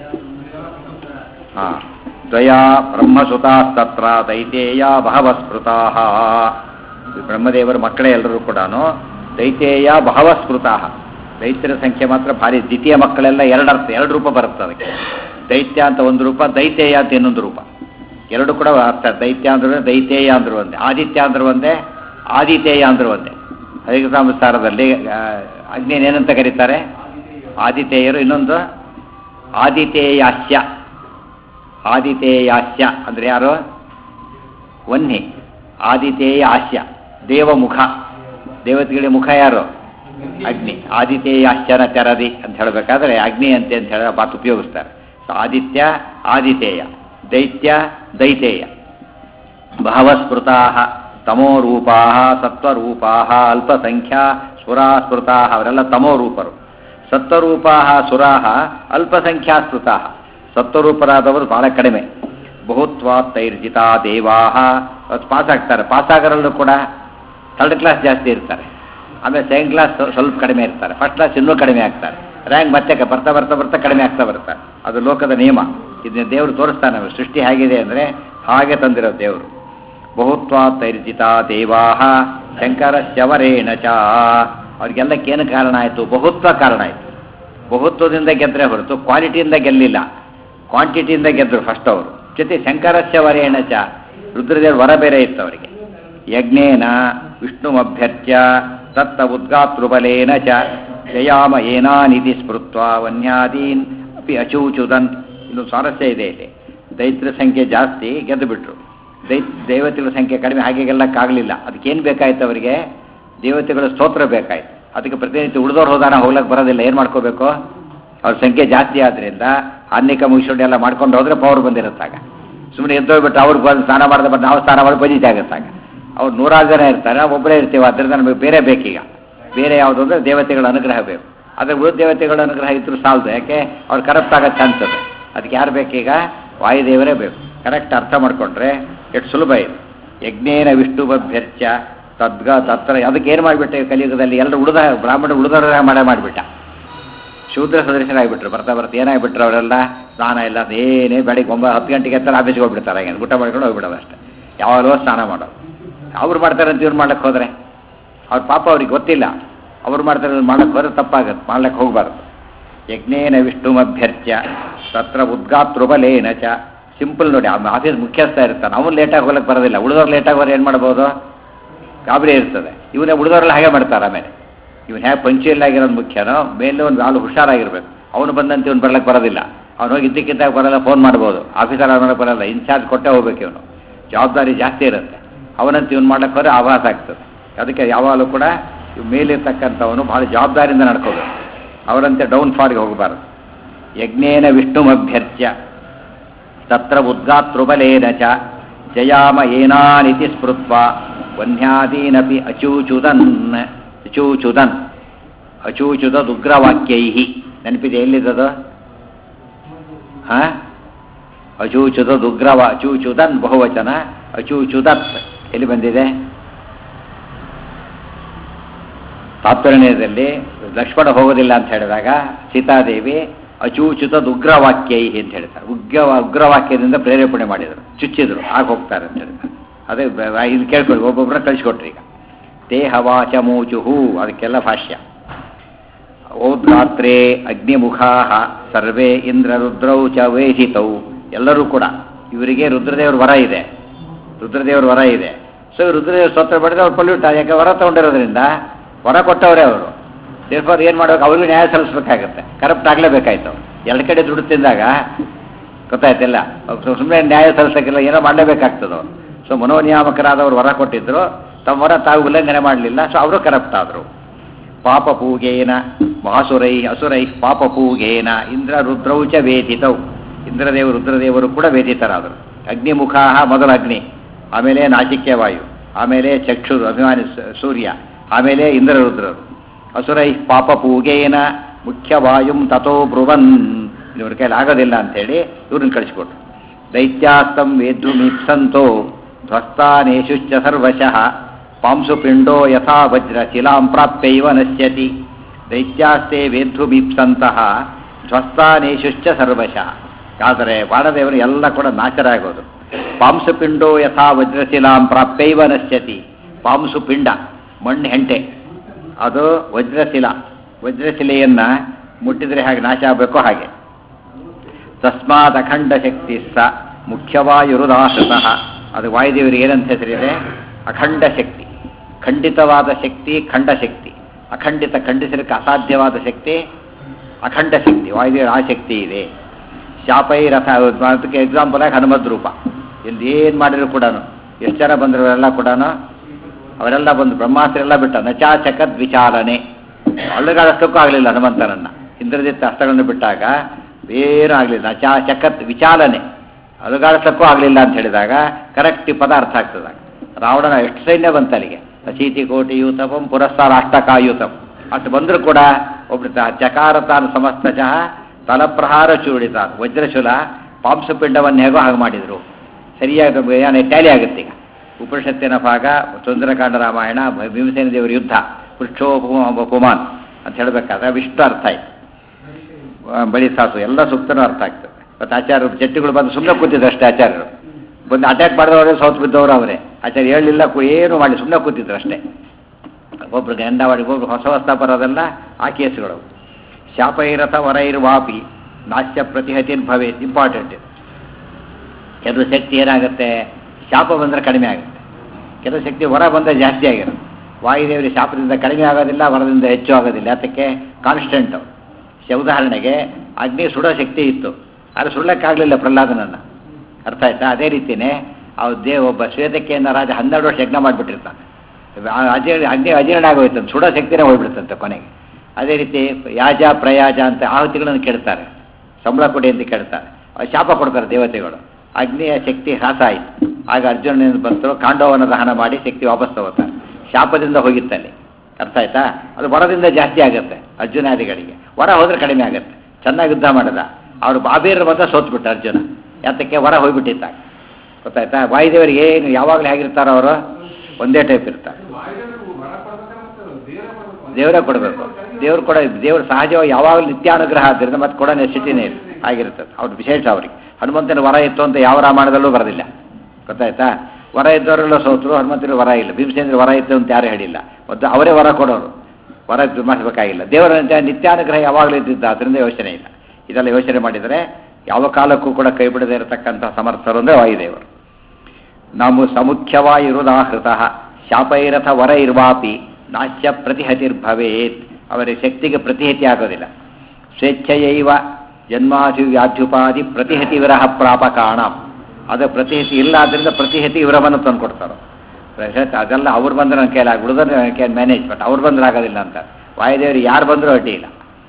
ಹಾಂ ದ್ವಯಾ ಬ್ರಹ್ಮಸುತಾಸ್ತತ್ರ ದೈತೇಯ ಬಹವಸ್ಮೃತಾ. ಬ್ರಹ್ಮದೇವರ ಮಕ್ಕಳೇ ಎಲ್ಲರೂ ಕೂಡ ದೈತೇಯ ಬಹವಸ್ಮೃತಾ. ದೈತ್ಯರ ಸಂಖ್ಯೆ ಮಾತ್ರ ಭಾರಿ. ದ್ವಿತೀಯ ಮಕ್ಕಳೆಲ್ಲ ಎರಡರ್ಥ ಎರಡು ರೂಪ ಬರುತ್ತೆ ಅದಕ್ಕೆ. ದೈತ್ಯ ಅಂತ ಒಂದು ರೂಪ, ದೈತೇಯ ಅಂತ ಇನ್ನೊಂದು ರೂಪ, ಎರಡು ಕೂಡ ಅರ್ಥ. ದೈತ್ಯ ಅಂದ್ರೆ ದೈತೇಯ ಅಂದ್ರು ಒಂದೇ, ಆದಿತ್ಯ ಅಂದ್ರು ಒಂದೇ, ಆದಿತೇಯ ಅಂದ್ರು ಒಂದೇ. ಹರಿಕ ಸಂಸಾರದಲ್ಲಿ ಅಗ್ನಿಯನ್ನೇನಂತ ಕರೀತಾರೆ? ಆದಿತೇಯರು. ಇನ್ನೊಂದು ಆದಿತೇಯಾಸ್ಯ. ಆದಿತೇಯಾಸ್ಯ ಅಂದರೆ ಯಾರು? ವನ್ನಿ. ಆದಿತೇಯ ಆಸ್ಯ ದೇವಮುಖ. ದೇವತೆಗಳಿಗೆ ಮುಖ ಯಾರು? ಅಗ್ನಿ. ಆದಿತೇಯಾಶ್ಚನ ತೆರದಿ ಅಂತ ಹೇಳಬೇಕಾದ್ರೆ ಅಗ್ನಿ ಅಂತೆ ಅಂತ ಹೇಳ ಮಾತು ಉಪಯೋಗಿಸ್ತಾರೆ. ಸೊ ಆದಿತ್ಯ ಆದಿತೇಯ, ದೈತ್ಯ ದೈತೇಯ. ಬಹವಸ್ಮೃತಾ ತಮೋರೂಪಾ ಸತ್ವರೂಪಾ ಅಲ್ಪಸಂಖ್ಯಾ ಸುರಾ ಸ್ಮೃತಾ. ಅವರೆಲ್ಲ ತಮೋರೂಪರು. ಸತ್ವರೂಪಾ ಸುರಾ ಅಲ್ಪಸಂಖ್ಯಾ ಸ್ಮೃತಾ. ಸತ್ವರೂಪರಾದವರು ಬಹಳ ಕಡಿಮೆ. ಬಹುತ್ವಾತ್ತೈರ್ಜಿತಾ ದೇವಾ. ಪಾಸ್ ಆಗ್ತಾರೆ. ಪಾಸಾಗರಲ್ಲೂ ಕೂಡ ಥರ್ಡ್ ಕ್ಲಾಸ್ ಜಾಸ್ತಿ ಇರ್ತಾರೆ, ಆಮೇಲೆ ಸೆಕೆಂಡ್ ಕ್ಲಾಸ್ ಸ್ವಲ್ಪ ಕಡಿಮೆ ಇರ್ತಾರೆ, ಫಸ್ಟ್ ಕ್ಲಾಸ್ ಇನ್ನೂ ಕಡಿಮೆ ಆಗ್ತಾರೆ. ರ್ಯಾಂಕ್ ಮತ್ತೆ ಬರ್ತಾ ಬರ್ತಾ ಬರ್ತಾ ಕಡಿಮೆ ಆಗ್ತಾ ಬರ್ತಾರೆ. ಅದು ಲೋಕದ ನಿಯಮ. ಇದನ್ನ ದೇವರು ತೋರಿಸ್ತಾನೆ. ಸೃಷ್ಟಿ ಹೇಗಿದೆ ಅಂದರೆ ಹಾಗೆ ತಂದಿರೋ ದೇವರು. ಬಹುತ್ವಾತ್ತೈರ್ಜಿತಾ ದೇವಾ ಶಂಕರಶ್ಚವರೇಣ ಚ. ಅವ್ರಿಗೆಲ್ಲಕ್ಕೇನು ಕಾರಣ ಆಯಿತು? ಬಹುತ್ವ ಕಾರಣ ಆಯಿತು. ಬಹುತ್ವದಿಂದ ಗೆದ್ದರೆ ಹೊರತು ಕ್ವಾಲಿಟಿಯಿಂದ ಗೆಲ್ಲಿಲ್ಲ, ಕ್ವಾಂಟಿಟಿಯಿಂದ ಗೆದ್ದರು ಫಸ್ಟ್ ಅವರು. ಜೊತೆ ಶಂಕರಶ್ಚವರೇಣ ಚ, ರುದ್ರದೇವ್ರ ವರ ಬೇರೆ ಇತ್ತು ಅವರಿಗೆ. ಯಜ್ಞೇನ ವಿಷ್ಣುಮಭ್ಯರ್ಚ್ಯ ತತ್ತ ಉದ್ಗಾತೃಬಲೇನ ಚ ಜಯಾಮ ಏನಾನಿಧಿ ಸ್ಮೃತ್ವ ವನ್ಯಾದೀನ್ ಅಪಿ ಅಚೂಚುದನ್. ಇನ್ನು ಸ್ವಾರಸ್ಯ ಇದೆ ಇಲ್ಲಿ. ದೈತ್ಯರ ಸಂಖ್ಯೆ ಜಾಸ್ತಿ, ಗೆದ್ದು ಬಿಟ್ರು. ದೈ ದೇವತೆಗಳ ಸಂಖ್ಯೆ ಕಡಿಮೆ, ಹಾಗೆಲ್ಲಕ್ಕಾಗಲಿಲ್ಲ. ಅದಕ್ಕೇನು ಬೇಕಾಯ್ತು ಅವರಿಗೆ? ದೇವತೆಗಳ ಸ್ತೋತ್ರ ಬೇಕಾಯ್ತು. ಅದಕ್ಕೆ ಪ್ರತಿನಿತ್ಯ ಉಳಿದವ್ರು ಹೋದಾನ ಹೋಗ್ಲಿಕ್ಕೆ ಬರೋದಿಲ್ಲ. ಏನು ಮಾಡ್ಕೋಬೇಕು? ಅವ್ರ ಸಂಖ್ಯೆ ಜಾಸ್ತಿ ಆದ್ದರಿಂದ ಅನ್ನಿಕ ಮುಗಿಸ್ಕೊಂಡು ಎಲ್ಲ ಮಾಡ್ಕೊಂಡು ಹೋದ್ರೆ ಪವರ್ ಬಂದಿರುತ್ತಾಗ. ಸುಮ್ಮನೆ ಎದ್ದೋಗ್ಬಿಟ್ಟು ಅವ್ರಿಗೆ ಬಂದು ಸ್ನಾನ ಮಾಡಿದ ಬಟ್ ನಾವು ಸ್ನಾನ ಮಾಡಿ ಬಜಿತೆ ಆಗುತ್ತಾಗ. ಅವ್ರು ನೂರಾರು ಜನ ಇರ್ತಾರೆ, ನಾವು ಒಬ್ಬರೇ ಇರ್ತೀವಿ. ಅದರಿಂದ ನಮಗೆ ಬೇರೆ ಬೇಕೀಗ. ಬೇರೆ ಯಾವುದು ಅಂದರೆ ದೇವತೆಗಳ ಅನುಗ್ರಹ ಬೇಕು. ಆದರೆ ಉಳಿದ ದೇವತೆಗಳ ಅನುಗ್ರಹ ಇದ್ರೂ ಸಾಲದು. ಯಾಕೆ? ಅವ್ರು ಕರಪ್ಟ್ ಆಗೋ ಚಾನ್ಸ್ ಇದೆ. ಅದಕ್ಕೆ ಯಾರು ಬೇಕೀಗ? ವಾಯುದೇವರೇ ಬೇಕು. ಕರೆಕ್ಟ್ ಅರ್ಥ ಮಾಡಿಕೊಂಡ್ರೆ ಎಷ್ಟು ಸುಲಭ ಇದೆ. ಯಜ್ಞೇನ ವಿಷ್ಣುಭ್ಯರ್ಚ ತದ್ಗ ತತ್ರ. ಅದಕ್ಕೆ ಏನು ಮಾಡಿಬಿಟ್ಟೆ ಕಲಿಯುಗದಲ್ಲಿ? ಎಲ್ಲರೂ ಉಳಿದ ಬ್ರಾಹ್ಮಣ ಉಳಿದವರ ಮಾಡೇ ಮಾಡಿಬಿಟ್ಟ. ಶೂದ್ರ ಸದೃಶರಾಗಿಬಿಟ್ರು. ಬರ್ತಾ ಬರ್ತಾ ಏನಾಗಿಬಿಟ್ರು ಅವರೆಲ್ಲ? ಸ್ನಾನ ಇಲ್ಲ, ಏನೇ ಬೆಳಿಗ್ಗೆ ಒಂಬತ್ತು ಹತ್ತು ಗಂಟೆಗೆ ಎತ್ತರ ಆಫೀಸ್ಗೆ ಹೋಗ್ಬಿಡ್ತಾರೆ. ಹಾಗೆ ಊಟ ಮಾಡ್ಕೊಂಡು ಹೋಗ್ಬಿಡೋದು ಅಷ್ಟೇ. ಯಾವಾಗಲೂ ಸ್ನಾನ ಮಾಡೋದು. ಅವ್ರು ಮಾಡ್ತಾರೆ ಅಂತ ಇವ್ರು ಮಾಡ್ಲಿಕ್ಕೆ ಹೋದರೆ ಅವ್ರ ಪಾಪ ಅವ್ರಿಗೆ ಗೊತ್ತಿಲ್ಲ. ಅವ್ರು ಮಾಡ್ತಾರೆ ಮಾಡ್ಲಿಕ್ಕೆ ಹೋದ್ರೆ ತಪ್ಪಾಗತ್ತೆ, ಮಾಡ್ಲಿಕ್ಕೆ ಹೋಗಬಾರ್ದು. ಯಜ್ಞೇನ ವಿಷ್ಣುಮಭ್ಯರ್ಚ್ಯ ತತ್ರ ಉದ್ಗಾತೃಬಲೇನ ಚ. ಸಿಂಪಲ್ ನೋಡಿ. ಆ ಆಫೀಸ್ ಮುಖ್ಯಸ್ಥ ಇರ್ತಾನೆ, ಅವನು ಲೇಟಾಗಿ ಹೋಗ್ಲಿಕ್ಕೆ ಬರೋದಿಲ್ಲ. ಉಳಿದವ್ರು ಲೇಟಾಗಿ ಹೋದ್ರೆ ಏನು ಮಾಡ್ಬೋದು? ಗಾಬರಿ ಇರ್ತದೆ. ಇವನೇ ಉಳಿದವರೆಲ್ಲ ಹಾಗೆ ಮಾಡ್ತಾರೆ. ಆಮೇಲೆ ಇವನು ಹೇಗೆ ಪಂಚುಯಲ್ ಆಗಿರೋದು ಮುಖ್ಯನೋ, ಮೇಲೆ ಒಂದು ಆಳು ಹುಷಾರಾಗಿರ್ಬೇಕು. ಅವನು ಬಂದಂತೆ ಇವನು ಬರ್ಲಿಕ್ಕೆ ಬರೋದಿಲ್ಲ. ಅವ್ನು ಹೋಗಿ ಇದ್ದಕ್ಕಿದ್ದಾಗ ಬರೋಲ್ಲ, ಫೋನ್ ಮಾಡ್ಬೋದು. ಆಫೀಸರ್ ಅವ್ನಿಗೆ ಬರೋಲ್ಲ, ಇನ್ಚಾರ್ಜ್ ಕೊಟ್ಟೇ ಹೋಗ್ಬೇಕು. ಇವನು ಜವಾಬ್ದಾರಿ ಜಾಸ್ತಿ ಇರುತ್ತೆ. ಅವನಂತ ಇವನು ಮಾಡ್ಲಿಕ್ಕೆ ಹೋದ್ರೆ ಆಭಾಸ ಆಗ್ತದೆ. ಅದಕ್ಕೆ ಯಾವಾಗಲೂ ಕೂಡ ಇವ್ ಮೇಲಿರ್ತಕ್ಕಂಥವನು ಭಾಳ ಜವಾಬ್ದಾರಿಯಿಂದ ನಡ್ಕೋಬೇಕು. ಅವರಂತೆ ಡೌನ್ ಫಾಲ್ಗೆ ಹೋಗಬಾರ್ದು. ಯಜ್ಞೇನ ವಿಷ್ಣುಮಭ್ಯರ್ಚ್ಯ ತತ್ರ ಉದ್ಗಾತೃಬಲೇನ ಚ ಜಯಾಮ ಏನಾನಿತಿ ಸ್ಮೃತ್ವ ವನ್ಯಾದೀನಪಿ ಅಚೂಚುದನ್. ಅಚೂಚುದನ್ ಅಚೂಚುದುಗ್ರವಾಕ್ಯೈ. ನೆನಪಿದೆ? ಎಲ್ಲಿದ್ದದು? ಹಾಂ, ಅಚೂಚುದುಗ್ರವ. ಅಚೂಚುದನ್ ಬಹುವಚನ, ಅಚೂಚುದತ್ ಎಲ್ಲಿ ಬಂದಿದೆ? ತಾತ್ಪರ್ಯದಲ್ಲಿ ಲಕ್ಷ್ಮಣ ಹೋಗೋದಿಲ್ಲ ಅಂತ ಹೇಳಿದಾಗ ಸೀತಾದೇವಿ ಅಚೂಚುತದ್ ಉಗ್ರವಾಕ್ಯೈ ಅಂತ ಹೇಳ್ತಾರೆ. ಉಗ್ರ ಉಗ್ರವಾಕ್ಯದಿಂದ ಪ್ರೇರೇಪಣೆ ಮಾಡಿದರು, ಚುಚ್ಚಿದ್ರು, ಆಗ ಹೋಗ್ತಾರೆ ಅಂತ ಹೇಳ್ತಾರೆ. ಅದೇ ಇದು ಕೇಳ್ಕೊಳ್ಳಿ, ಒಬ್ಬೊಬ್ಬರ ಕಳಿಸ್ಕೊಟ್ರಿ. ಈಗ ದೇಹವಾಚ ಮೂಚುಹು ಅದಕ್ಕೆಲ್ಲ ಭಾಷ್ಯ. ಓದ್ಗಾತ್ರೇ ಅಗ್ನಿಮುಖಾ ಸರ್ವೇ ಇಂದ್ರ ರುದ್ರೌ ಚ ವೇಧಿತೌ. ಎಲ್ಲರೂ ಕೂಡ ಇವರಿಗೆ ರುದ್ರದೇವ್ರ ವರ ಇದೆ, ರುದ್ರದೇವ್ರ ವರ ಇದೆ. ಸೊ ರುದ್ರದೇವ್ರ ಸ್ತೋತ್ರ ಮಾಡಿದ್ರೆ ಅವ್ರು ಪಲ್ಯೂಟ. ಯಾಕೆ? ವರ ತಗೊಂಡಿರೋದ್ರಿಂದ ವರ ಕೊಟ್ಟವರೇ ಅವರು. ದೇವ್ರ ಏನು ಮಾಡ್ಬೇಕು? ಅವ್ರಿಗೂ ನ್ಯಾಯ ಸಲ್ಲಿಸ್ಬೇಕಾಗತ್ತೆ. ಕರಪ್ಟ್ ಆಗಲೇಬೇಕಾಯ್ತು. ಎರಡು ಕಡೆ ದುಡ್ಡು ತಿಂದಾಗ ಗೊತ್ತಾಯ್ತಿಲ್ಲ, ಸುಮ್ಮನೆ ನ್ಯಾಯ ಸಲ್ಲಿಸೋಕ್ಕಿಲ್ಲ, ಏನೋ ಮಾಡಲೇಬೇಕಾಗ್ತದೆ ಅವರು. ಸೊ ಮನೋನಿಯಾಮಕರಾದವರು ವರ ಕೊಟ್ಟಿದ್ರು, ತಮ್ಮ ವರ ತಾವು ಉಲ್ಲಂಘನೆ ಮಾಡಲಿಲ್ಲ. ಸೊ ಅವರು ಕರಪ್ಟ್ ಆದರು. ಪಾಪ ಪೂಗೇನ ಮಹಾಸುರೈ ಅಸುರೈ ಪಾಪ ಪೂಗೇನ ಇಂದ್ರ ರುದ್ರೌ ಚ ವೇದಿತೌ. ಇಂದ್ರದೇವರು ರುದ್ರದೇವರು ಕೂಡ ವೇದಿತರಾದರು. ಅಗ್ನಿಮುಖಾ ಮೊದಲ ಅಗ್ನಿ, ಆಮೇಲೆ ನಾಚಿಕ್ಯವಾಯು, ಆಮೇಲೆ ಚಕ್ಷುರು ಅಭಿಮಾನಿ ಸೂರ್ಯ, ಆಮೇಲೆ ಇಂದ್ರರುದ್ರರು. ಅಸುರೈ ಪಾಪ ಪೂಗೇನ ಮುಖ್ಯವಾಯುಂ ತಥೋ ಬ್ರುವನ್. ಇವ್ರ ಕೈಲಿ ಆಗೋದಿಲ್ಲ ಅಂಥೇಳಿ ಇವ್ರನ್ನ ಕಳಿಸ್ಕೊಟ್ರು. ದೈತ್ಯಾಸ್ತಂ ವೇದ್ಧುಮೀಪ್ಸಂತೋ ಧ್ವಸ್ತಾನೇಶುಶ್ಚ ಸರ್ವಶಃ ಪಾಂಸು ಪಿಂಡೋ ಯಥಾ ವಜ್ರ ಶಿಲಾಂ ಪ್ರಾಪ್ಯೈವ ನಶ್ಯತಿ ದೈತ್ಯಾಸ್ತೆ ವೇದ್ಧುಮೀಪ್ಸಂತಹ ಧ್ವಸ್ತಾನೇಶುಶ್ಚ ಸರ್ವಶಃ. ಆದರೆ ಬಾಣದೇವರು ಎಲ್ಲ ಕೂಡ ನಾಶರ ಆಗೋದು. ಪಾಂಸು ಪಿಂಡೋ ಯಥಾ ವಜ್ರಶಿಲಾಂ ಪ್ರಾಪ್ಯೈವ ನಶ್ಯತಿ. ಪಾಂಸು ಪಿಂಡ ಮಣ್ಣು ಹೆಂಟೆ, ಅದು ವಜ್ರಶಿಲಾ, ವಜ್ರಶಿಲೆಯನ್ನ ಮುಟ್ಟಿದ್ರೆ ಹಾಗೆ ನಾಶ ಆಗಬೇಕೋ ಹಾಗೆ. ತಸ್ಮಾತ್ ಅಖಂಡ ಶಕ್ತಿ ಸ ಮುಖ್ಯವಾಯುರುದಾಹೃತಃ. ಅದು ವಾಯುದೇವರಿಗೆ ಏನಂತ ಹೆಸರಿದೆ? ಅಖಂಡ ಶಕ್ತಿ. ಖಂಡಿತವಾದ ಶಕ್ತಿ ಖಂಡ ಶಕ್ತಿ. ಅಖಂಡಿತ ಖಂಡಿಸಲಿಕ್ಕೆ ಅಸಾಧ್ಯವಾದ ಶಕ್ತಿ ಅಖಂಡ ಶಕ್ತಿ. ವಾಯುದೇವರ ಆ ಶಕ್ತಿ ಇದೆ. ಶಾಪೈರಥ, ಅದಕ್ಕೆ ಎಕ್ಸಾಂಪಲ್ ಆಗಿ ಹನುಮದ್ ರೂಪ. ಇಲ್ಲಿ ಏನು ಮಾಡಿದ್ರು ಕೂಡ, ಎಷ್ಟು ಜನ ಬಂದರು ಅವರೆಲ್ಲ ಕೂಡ, ಅವರೆಲ್ಲ ಬಂದು ಬ್ರಹ್ಮಾಸ್ತ್ರೆಲ್ಲ ಬಿಟ್ಟ ನಚಾಚಕದ್ ವಿಚಾಲನೆ. ಅಳ್ಳಗಾಡಷ್ಟಕ್ಕೂ ಆಗಲಿಲ್ಲ ಹನುಮಂತನನ್ನು. ಇಂದ್ರಜಿತ್ ಅಸ್ತ್ರಗಳನ್ನು ಬಿಟ್ಟಾಗ ಏನೂ ಆಗಲಿಲ್ಲ. ನಚಾಚಕತ್ ವಿಚಾಲನೆ, ಅಲುಗಾಡಿಸಕ್ಕೂ ಆಗಲಿಲ್ಲ ಅಂತ ಹೇಳಿದಾಗ ಕರೆಕ್ಟ್ ಪದ ಅರ್ಥ ಆಗ್ತದೆ. ರಾವಣನ ಎಷ್ಟು ಸೈನ್ಯ ಬಂತ ಅಲ್ಲಿಗೆ, ಅಶೀತಿ ಕೋಟಿ ಯೂತಪಂ ಪುರಸ್ತಾರ ಅಷ್ಟಕಾಯೂತಂ, ಅಷ್ಟು ಬಂದರೂ ಕೂಡ ಒಬ್ಬರು ಚಕಾರ ತಾನು ಸಮಸ್ತ ಚಹ ತಲಪ್ರಹಾರ ಚೂಡಿತ ವಜ್ರಶೂಲ ಪಾಂಸಪಿಂಡವನ್ನು ಹೇಗೋ ಹಾಗೆ ಮಾಡಿದರು. ಸರಿಯಾಗಿ ಏನು ಟ್ಯಾಲಿ ಆಗುತ್ತೆ. ಈಗ ಉಪನಿಷತ್ತಿನ ಭಾಗ ಸುಂದರಕಾಂಡ ರಾಮಾಯಣ, ಭೀಮಸೇನ ದೇವರ ಯುದ್ಧ, ಪುರುಷೋಪಮಾನ್ ಅಂತ ಹೇಳಬೇಕಾದ್ರೆ ವಿಷ್ಣು ಅರ್ಥ ಆಯ್ತು. ಬಳಿ ಸಾಸು ಎಲ್ಲ ಸೂಕ್ತನೂ ಅರ್ಥ ಆಗ್ತದೆ. ಮತ್ತು ಆಚಾರ್ಯರು ಚಟ್ಟಿಗಳು ಬಂದು ಸುಮ್ಮನೆ ಕೂತಿದ್ರು ಅಷ್ಟೇ. ಆಚಾರ್ಯರು ಬಂದು ಅಟ್ಯಾಕ್ ಮಾಡಿದವರೇ ಸೌತ್ ಬಿದ್ದವರು ಅವರೇ. ಆಚಾರ್ಯ ಹೇಳಲಿಲ್ಲ, ಏನು ಮಾಡಿ ಸುಮ್ಮನೆ ಕೂತಿದ್ರು ಅಷ್ಟೇ. ಒಬ್ರು ಗಂಡ ಮಾಡಿ ಒಬ್ರು ಹೊಸ ಹೊಸ ಬರೋದೆಲ್ಲ ಆ ಕೇಸುಗಳು. ಶಾಪೈರಥ ವರೈರ್ವಾಪಿ ನಾಶ್ಯ ಪ್ರತಿಹತಿನ್ ಭವೇತ್. ಇಂಪಾರ್ಟೆಂಟ್. ಕೆಲವು ಶಕ್ತಿ ಏನಾಗುತ್ತೆ, ಶಾಪ ಬಂದರೆ ಕಡಿಮೆ ಆಗುತ್ತೆ. ಕೆಲವು ಶಕ್ತಿ ವರ ಬಂದರೆ ಜಾಸ್ತಿ ಆಗಿರುತ್ತೆ. ವಾಯುದೇವರಿಗೆ ಶಾಪದಿಂದ ಕಡಿಮೆ ಆಗೋದಿಲ್ಲ, ವರದಿಂದ ಹೆಚ್ಚು ಆಗೋದಿಲ್ಲ. ಅದಕ್ಕೆ ಕಾನ್ಸ್ಟೆಂಟ್. ಉದಾಹರಣೆಗೆ ಅಗ್ನಿ ಸುಡೋ ಶಕ್ತಿ ಇತ್ತು, ಆದರೆ ಸುಳ್ಳಕ್ಕಾಗಲಿಲ್ಲ ಪ್ರಹ್ಲಾದನನ್ನು. ಅರ್ಥ ಆಯ್ತಾ? ಅದೇ ರೀತಿಯೇ ಅವ್ರು ದೇ ಒಬ್ಬ ಶ್ವೇತಕ್ಕೆಯನ್ನು ರಾಜ ಹನ್ನೆರಡು ವರ್ಷ ಯಜ್ಞ ಮಾಡಿಬಿಟ್ಟಿರ್ತಾನೆ. ಅಜೀರ್ಣ ಅಗ್ನಿ ಅಜೀರ್ಣ ಆಗೋಯ್ತಂತೆ, ಸುಡೋ ಶಕ್ತಿನೇ ಹೋಗ್ಬಿಡ್ತಂತೆ ಕೊನೆಗೆ. ಅದೇ ರೀತಿ ಯಾಜ ಪ್ರಯಾಜ ಅಂತ ಆಹುತಿಗಳನ್ನು ಕೇಳ್ತಾರೆ, ಸಂಬಳ ಕೊಡಿ ಅಂತ ಕೇಳ್ತಾರೆ. ಶಾಪ ಕೊಡ್ತಾರೆ ದೇವತೆಗಳು. ಅಗ್ನಿಯ ಶಕ್ತಿ ಹ್ರಾಸ ಆಯಿತು. ಆಗ ಅರ್ಜುನನಿಂದ ಬಂತು, ಕಾಂಡವನ ದಹನ ಮಾಡಿ ಶಕ್ತಿ ವಾಪಸ್ ತಗೋತಾರೆ. ಶಾಪದಿಂದ ಹೋಗಿತ್ತಲ್ಲಿ. ಅರ್ಥ ಆಯ್ತಾ? ಅದು ವರದಿಂದ ಜಾಸ್ತಿ ಆಗುತ್ತೆ ಅರ್ಜುನಾದಿಗಳಿಗೆ. ವರ ಹೋದ್ರೆ ಕಡಿಮೆ ಆಗುತ್ತೆ. ಚೆನ್ನಾಗಿ ಯುದ್ಧ ಮಾಡಿದ ಅವರು ಬಾಬೀರ್ ಬಂದ ಸೋತ್ಬಿಟ್ಟ ಅರ್ಜುನ. ಯಾತಕ್ಕೆ? ವರ ಹೋಗ್ಬಿಟ್ಟಿದ್ದಾಗ. ಗೊತ್ತಾಯ್ತಾ? ವಾಯುದೇವರಿಗೆ ಏನು ಯಾವಾಗಲೂ ಹೇಗಿರ್ತಾರೋ ಅವರು ಒಂದೇ ಟೈಪ್ ಇರ್ತಾರೆ. ದೇವರೇ ಕೊಡಬೇಕು. ದೇವ್ರು ಕೊಡ ದೇವ್ರು ಸಹಜವಾಗಿ ಯಾವಾಗಲೂ ನಿತ್ಯಾನುಗ್ರಹ ಆದ್ದರಿಂದ ಮತ್ತೆ ಕೊಡೋ ನೆಸಿಟಿನೇ ಆಗಿರ್ತದೆ. ಅವ್ರ ವಿಶೇಷ ಅವ್ರಿಗೆ. ಹನುಮಂತನ ವರ ಇತ್ತು ಅಂತ ಯಾವ ರಾಮಾಯಣದಲ್ಲೂ ಬರೋದಿಲ್ಲ. ಗೊತ್ತಾಯ್ತಾ? ವರ ಇದ್ದವರೆಲ್ಲ ಸೋತರು, ಹನುಮಂತನ ವರ ಇಲ್ಲ. ಭೀಮಸೇಂದ್ರ ವರ ಇತ್ತು ಅಂತ ಯಾರು ಹೇಳಿಲ್ಲ. ಮತ್ತು ಅವರೇ ವರ ಕೊಡೋರು, ವರ ಮಾಡಿಸಬೇಕಾಗಿಲ್ಲ. ದೇವರ ನಿತ್ಯಾನುಗ್ರಹ ಯಾವಾಗಲೂ ಇದ್ದಿದ್ದ, ಅದರಿಂದ ಯೋಚನೆ ಇಲ್ಲ. ಇದೆಲ್ಲ ಯೋಚನೆ ಮಾಡಿದರೆ ಯಾವ ಕಾಲಕ್ಕೂ ಕೂಡ ಕೈ ಬಿಡದೇ ಇರತಕ್ಕಂಥ ಸಮರ್ಥರು ಅಂದರೆ ವಾಯುದೇವರು. ನಾವು ಸಮುಖ್ಯವಾಗಿರುವುದಾಹೃತ ಶಾಪೈರಥ ವರ ಇರ್ವಾಪಿ ನಾಶ್ಯ ಪ್ರತಿಹತಿರ್ಭವೇತ್. ಅವರ ಶಕ್ತಿಗೆ ಪ್ರತಿಹತಿ ಆಗೋದಿಲ್ಲ. ಸ್ವೇಚ್ಛೆಯೈವ ಜನ್ಮಾಧಿ ವ್ಯಾಧ್ಯುಪಾದಿ ಪ್ರತಿಹತಿ ವಿರಹ ಪ್ರಾಪಕಾಣ. ಅದು ಪ್ರತಿಹತಿ ಇಲ್ಲ, ಆದ್ದರಿಂದ ಪ್ರತಿಹತಿ ವಿರಹವನ್ನು ತಂದು ಕೊಡ್ತಾರೆ. ಅದೆಲ್ಲ ಅವ್ರು ಬಂದ್ರೆ ನನ್ನ ಕೈಲಿ ಆಗ್ಬಿಡೋದು, ನನ್ನ ಕೈ ಮ್ಯಾನೇಜ್, ಬಟ್ ಅವ್ರು ಬಂದ್ರೆ ಆಗೋದಿಲ್ಲ ಅಂತ. ವಾಯುದೇವರು ಯಾರು ಬಂದರೂ ಅಡ್ಡಿ ಇಲ್ಲ.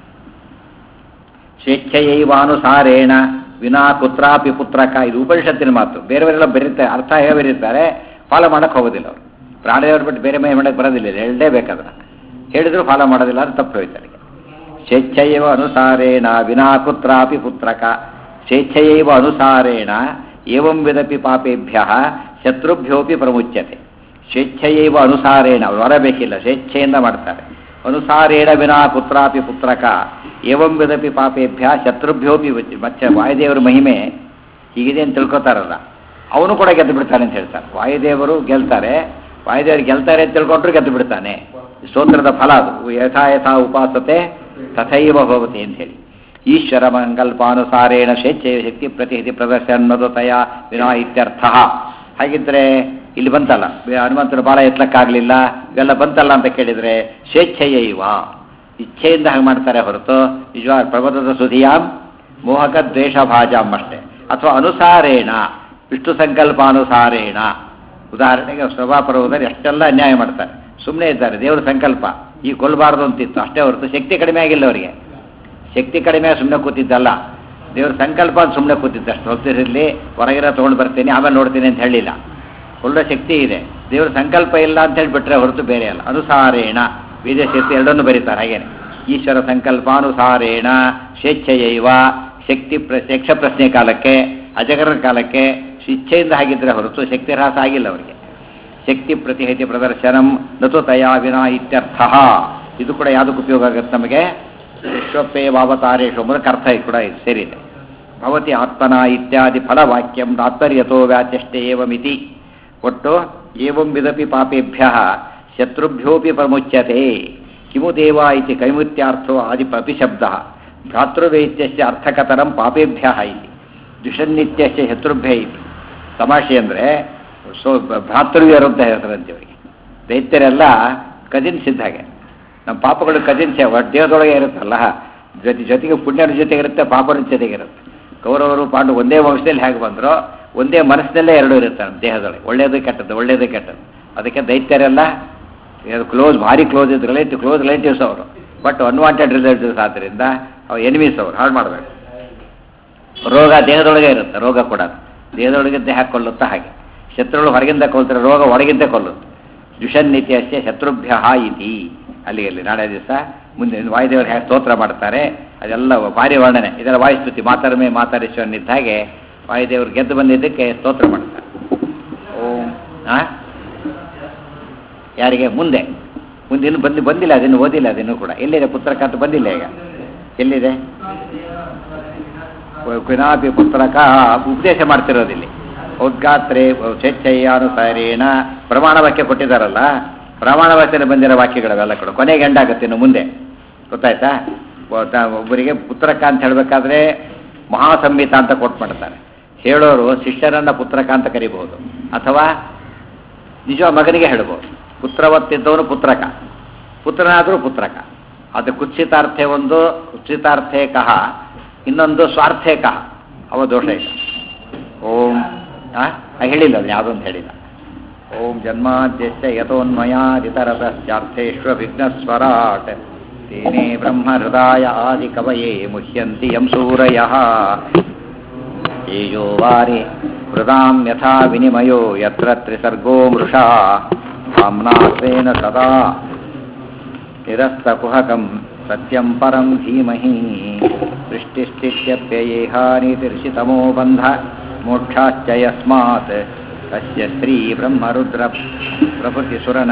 ಸ್ವೇಚ್ಛೆಯೈವಾನುಸಾರೇಣ ವಿನಾ ಕುತ್ರಾಪಿ ಪುತ್ರಕ. ಇದು ಉಪನಿಷತ್ತಿನ ಮಾತು. ಬೇರೆಯವರೆಲ್ಲ ಬರೀತಾರೆ, ಅರ್ಥ ಹೇಗೆ ಬರೀತಾರೆ, ಫಾಲೋ ಮಾಡೋಕ್ಕೆ ಹೋಗೋದಿಲ್ಲ ಅವರು. ಪ್ರಾಣಿಯವ್ರು ಬಿಟ್ಟು ಬೇರೆ ಮೈ ಮಾಡೋಕ್ಕೆ ಬರೋದಿಲ್ಲ, ಹೇಳಲೇ ಬೇಕಾದ್ರೆ. ಹೇಳಿದ್ರು ಫಾಲೋ ಮಾಡೋದಿಲ್ಲ, ಅದು ತಪ್ಪು ಹೋಯ್ತಾರೆ. ಸ್ವೇಚ್ಛೆಯವ ಅನುಸಾರೇಣ ವಿನಾ ಕುತ್ರಾಪಿ ಪುತ್ರಕ. ಸ್ವೇಚ್ಛೆಯೈವ ಅನುಸಾರೇಣ ಏವಂ ವಿಧಪಿ ಪಾಪೇಭ್ಯ ಶತ್ರುಭ್ಯೋಪಿ ಪ್ರಮುಚ್ಯತೆ. ಸ್ವೇಚ್ಛೆಯೈವ ಅನುಸಾರೇಣ, ಅವರು ಹೊರಬೇಕಿಲ್ಲ, ಸ್ವೇಚ್ಛೆಯಿಂದ ಮಾಡ್ತಾರೆ. ಅನುಸಾರೇಣ ವಿನಾ ಕುತ್ರಾಪಿ ಪುತ್ರಕ ಏವಂ ವಿಧಪಿ ಪಾಪೇಭ್ಯ ಶತ್ರುಭ್ಯೋಪಿ. ಮತ್ತೆ ವಾಯುದೇವರ ಮಹಿಮೆ ಹೀಗಿದೆ ಅಂತ ತಿಳ್ಕೊತಾರಲ್ಲ, ಅವನು ಕೂಡ ಗೆದ್ದು ಬಿಡ್ತಾನೆ ಅಂತ ಹೇಳ್ತಾರೆ. ವಾಯುದೇವರು ಗೆಲ್ತಾರೆ, ವಾಯುದೇವರು ಗೆಲ್ತಾರೆ ಅಂತ ತಿಳ್ಕೊಂಡ್ರು ಗೆದ್ದು ಬಿಡ್ತಾನೆ. ಸ್ತೋತ್ರದ ಫಲ ಅದು. ಯಥಾ ಯಥಾ ಉಪಾಸತೆ ತಥೈವ ಭವತಿ ಅಂತ ಹೇಳಿ. ಈಶ್ವರ ಸಂಕಲ್ಪಾನುಸಾರೇಣ ಸ್ವೇಚ್ಛೆಯ ಶಕ್ತಿ ಪ್ರತಿಹತಿ ಪ್ರದರ್ಶನದತಯ ವಿನಾ ಇತ್ಯರ್ಥ. ಹಾಗಿದ್ರೆ ಇಲ್ಲಿ ಬಂತಲ್ಲ, ಹನುಮಂತನ ಬಾಲ ಎತ್ತಲಕ್ಕಾಗಲಿಲ್ಲ, ಇವೆಲ್ಲ ಬಂತಲ್ಲ ಅಂತ ಕೇಳಿದರೆ ಸ್ವೇಚ್ಛೆಯ ಇವ, ಇಚ್ಛೆಯಿಂದ ಹಾಗೆ ಮಾಡ್ತಾರೆ ಹೊರತು ನಿಜವಾಗ ಪ್ರಬಂಧದ ಸುಧಿಯಾಂ ಮೋಹಕ ದ್ವೇಷ ಭಾಜಾಂ ಅಷ್ಟೇ. ಅಥವಾ ಅನುಸಾರೇಣ, ವಿಷ್ಣು ಸಂಕಲ್ಪಾನುಸಾರೇಣ. ಉದಾಹರಣೆಗೆ ಸಭಾ ಪರ್ವದಲ್ಲಿ ಎಷ್ಟೆಲ್ಲ ಅನ್ಯಾಯ ಮಾಡ್ತಾರೆ, ಸುಮ್ಮನೆ ಇದ್ದಾರೆ. ದೇವರ ಸಂಕಲ್ಪ ಈ ಕೊಲ್ಲಬಾರ್ದು ಅಂತಿತ್ತು ಅಷ್ಟೇ ಹೊರತು ಶಕ್ತಿ ಕಡಿಮೆ ಆಗಿಲ್ಲ ಅವರಿಗೆ. ಶಕ್ತಿ ಕಡಿಮೆ ಸುಮ್ಮನೆ ಕೂತಿದ್ದಲ್ಲ, ದೇವ್ರ ಸಂಕಲ್ಪ ಅಂತ ಸುಮ್ಮನೆ ಕೂತಿದ್ದಷ್ಟು. ಹೊತ್ತಿರಲಿ ಹೊರಗಿರ ತೊಗೊಂಡು ಬರ್ತೀನಿ ಆಮೇಲೆ ನೋಡ್ತೀನಿ ಅಂತ ಹೇಳಿಲ್ಲ. ಒಳ್ಳೆ ಶಕ್ತಿ ಇದೆ, ದೇವ್ರ ಸಂಕಲ್ಪ ಇಲ್ಲ ಅಂತ ಹೇಳಿಬಿಟ್ರೆ ಹೊರತು ಬೇರೆ ಅಲ್ಲ. ಅನುಸಾರೇಣ ವಿದೇಶಿ ಎರಡನ್ನು ಬರೀತಾರೆ ಹಾಗೇನೆ. ಈಶ್ವರ ಸಂಕಲ್ಪಾನುಸಾರೇಣ ಸ್ವೇಚ್ಛೆಯೈವ ಶಕ್ತಿ ಪ್ರ ಯಕ್ಷ ಪ್ರಶ್ನೆ ಕಾಲಕ್ಕೆ ಅಜಗರ ಕಾಲಕ್ಕೆ ಇಚ್ಛೆಯಿಂದ ಆಗಿದ್ದರೆ ಹೊರತು ಶಕ್ತಿ ಹ್ರಾಸ ಆಗಿಲ್ಲ ಅವರಿಗೆ. ಶಕ್ತಿ ಪ್ರತಿಹತಿ ಪ್ರದರ್ಶನಂ ನತು ತಯಾ ವಿನಾ ಇತ್ಯರ್ಥ. ಇದು ಕೂಡ ಯಾವುದಕ್ಕೆ ಉಪಯೋಗ ಆಗುತ್ತೆ ನಮಗೆ? ವಿಶ್ವಪ್ಪೇ ವಾವತಾರೇಶು ಮೂಲಕ ಅರ್ಥ ಕೂಡ ಇದು ಸೇರಿದೆ. ಭವತಿ ಆತ್ಮನ ಇತ್ಯಾದಿ ಫಲವಾಕ್ಯಂ ತಾತ್ಪರ್ಯತೋ ವ್ಯಾಚಷ್ಟೇ ಏವಮಿತಿ. ಒಟ್ಟು ಏವಂ ವಿಧಪಿ ಪಾಪೇಭ್ಯ ಶತ್ರುಭ್ಯೋಪಿ ಪ್ರಮುಚ್ಯತೆ. ಕಿಮು ದೇವ ಇತಿ ಕೈಮುತ್ಯಾರ್ಥೋ ಆದಿ ಅಪಿಶಬ್ದ ಭ್ರಾತೃವೈತ್ಯಸ್ಯ ಅರ್ಥಕತರಂ ಪಾಪೇಭ್ಯ ಇತಿ ದ್ವಿಷನ್ನಿತ್ಯಸ್ಯ ಶತ್ರುಭ್ಯ ಇತಿ. ತಮಾಷೆ ಅಂದರೆ ಸೊ ಭ್ರಾತೃವ್ಯರುದ್ಧ ಹೇಳ್ತಾರಂತೆ ಇವರಿಗೆ. ದೈತ್ಯರೆಲ್ಲ ಕಜಿನ್ಸ್ ಇದ್ದ ಹಾಗೆ. ನಮ್ಮ ಪಾಪಗಳು ಕಜಿನ್ಸ್ ದೇಹದೊಳಗೆ ಇರುತ್ತಲ್ಲ, ಜೊತೆ ಜೊತೆಗೆ ಪುಣ್ಯನ ಜೊತೆಗೆ ಇರುತ್ತೆ, ಪಾಪನ ಜೊತೆಗಿರುತ್ತೆ. ಕೌರವರು ಪಾಂಡು ಒಂದೇ ವಂಶದಲ್ಲಿ ಹೇಗೆ ಬಂದರೋ ಒಂದೇ ಮನಸ್ಸಿನಲ್ಲೇ ಎರಡೂ ಇರುತ್ತೆ ನಮ್ಮ ದೇಹದೊಳಗೆ, ಒಳ್ಳೇದು ಕೆಟ್ಟದ್ದು ಒಳ್ಳೇದು ಕೆಟ್ಟದ್ದು. ಅದಕ್ಕೆ ದೈತ್ಯರೆಲ್ಲ ಕ್ಲೋಸ್ ಭಾರಿ ಕ್ಲೋಸ್ ಇದ್ದು ರಿಲೇಟಿವ್ ಕ್ಲೋಸ್ ರಿಲೇಟಿವ್ಸ್ ಅವರು, ಬಟ್ ಅನ್ವಾಂಟೆಡ್ ರಿಲೇಟಿವ್ಸ್ ಆದ್ದರಿಂದ ಅವ್ರು ಎನಿಮೀಸ್ ಅವರು, ಹಾಳು ಮಾಡಬೇಕು. ರೋಗ ದೇಹದೊಳಗೆ ಇರುತ್ತೆ, ರೋಗ ಕೂಡ ದೇಹದೊಳಗಿದ್ದೇ ಹಾಕ್ಕೊಳ್ಳುತ್ತಾ ಹಾಗೆ. ಶತ್ರುಗಳು ಹೊರಗಿಂದ ಕೊಲ್ತಾರೆ, ರೋಗ ಹೊರಗಿಂದ ಕೊಲ್ಲುತ್ತೆ. ದ್ವಿಷನ್ನಿತ್ಯಸ್ಯ ಶತ್ರುಭ್ಯ ಇತಿ. ಅಲ್ಲಿಗೆ ಅಲ್ಲಿ ನಾಳೆ ದಿವಸ ಮುಂದೆ ವಾಯುದೇವರು ಹೇಗೆ ಸ್ತೋತ್ರ ಮಾಡ್ತಾರೆ ಅದೆಲ್ಲ ಭಾರಿ ವರ್ಣನೆ. ಇದೆಲ್ಲ ವಾಯುಸ್ತುತಿ ಮಾತರ್ಮೆ ಮಾತಾರೀಶ್ವರನಿದ್ದ ಹಾಗೆ ವಾಯುದೇವರು ಗೆದ್ದು ಬಂದಿದ್ದಕ್ಕೆ ಸ್ತೋತ್ರ ಮಾಡ್ತಾರೆ. ಓಂ ಆ ಯಾರಿಗೆ ಮುಂದೆ ಮುಂದೆ ಇನ್ನು ಬಂದು ಬಂದಿಲ್ಲ, ಅದನ್ನು ಓದಿಲ್ಲ, ಅದನ್ನು ಕೂಡ ಎಲ್ಲಿದೆ ಪುತ್ರಕ ಅಂತ ಬಂದಿಲ್ಲ. ಈಗ ಎಲ್ಲಿದೆ? ಪಿನಾಪಿ ಪುತ್ರಕ ಉಪದೇಶ ಮಾಡ್ತಿರೋದಿಲ್ಲಿ. ಉದ್ಗಾತ್ರೆ ಸ್ವೇಚ್ಛಯ್ಯಾನುಸಾರೇಣ ಪ್ರಮಾಣ ವಾಕ್ಯ ಕೊಟ್ಟಿದ್ದಾರಲ್ಲ, ಪ್ರಮಾಣ ವಾಕ್ಯನ ಬಂದಿರೋ ವಾಕ್ಯಗಳವೆಲ್ಲ ಕೂಡ ಕೊನೆಗೆ ಎಂಡಾಗುತ್ತೆ. ಇನ್ನು ಮುಂದೆ ಗೊತ್ತಾಯ್ತಾ? ಒಬ್ಬರಿಗೆ ಪುತ್ರಕ ಅಂತ ಹೇಳಬೇಕಾದ್ರೆ ಮಹಾಸಂಹಿತ ಅಂತ ಕೊಟ್ಟು ಮಾಡ್ತಾರೆ. ಹೇಳೋರು ಶಿಷ್ಯರನ್ನ ಪುತ್ರಕ ಅಂತ ಕರಿಬಹುದು, ಅಥವಾ ನಿಜ ಮಗನಿಗೆ ಹೇಳ್ಬೋದು. ಪುತ್ರವತ್ತಿದ್ದವನು ಪುತ್ರಕ, ಪುತ್ರನಾದರೂ ಪುತ್ರಕ. ಅದು ಕುತ್ಸಿತಾರ್ಥೆ ಒಂದು, ಕುತ್ಸಿತಾರ್ಥೇ ಕಹ, ಇನ್ನೊಂದು ಸ್ವಾರ್ಥೇ ಕಹ. ಅವ ದೋಷ ಇಲ್ಲ. ಓಂ ಹಾಂ ಹೇಳಿಲ್ಲ, ಅದು ಯಾವುದೊಂದು ಹೇಳಿಲ್ಲ. ಓಂ ಜನ್ಮಾದ್ಯಸ್ಯ ಯತೋನ್ಮಯಾದಿತರತಶ್ಚಾರ್ಥೇಶ್ವ ವಿಘ್ನಸ್ವರಾಟ್ ತೇನೇ ಬ್ರಹ್ಮ ಹೃದಯ ಆದಿ ಕವಯೇ ಮುಹ್ಯಂತಿ ಯಂ ಸೂರಯಃ. ತೇಜೋ ವಾರಿ ಹೃದಾಂ ಯಥಾ ವಿನಿಮಯೋ ಯತ್ರ ತ್ರಿಸರ್ಗೋ ಮೃಷಾ ಧಾಮ್ನಾಸ್ವೇನ ಸದಾ ನಿರಸ್ತಕುಹಕಂ ಸತ್ಯಂ ಪರಂ ಧೀಮಹಿ. ಸೃಷ್ಟಿಸ್ಥಿತ್ಯಪ್ಯಯೇಹಾನಿತಿರ್ಷಿತಮೋ ಬಂಧ ಮೋಕ್ಷಾಶ್ಚ ಯಸ್ಮಾತ್ ತಸ್ಯ ಶ್ರೀ ಬ್ರಹ್ಮರುದ್ರ ಪ್ರಭೃತಿ ಸುರನ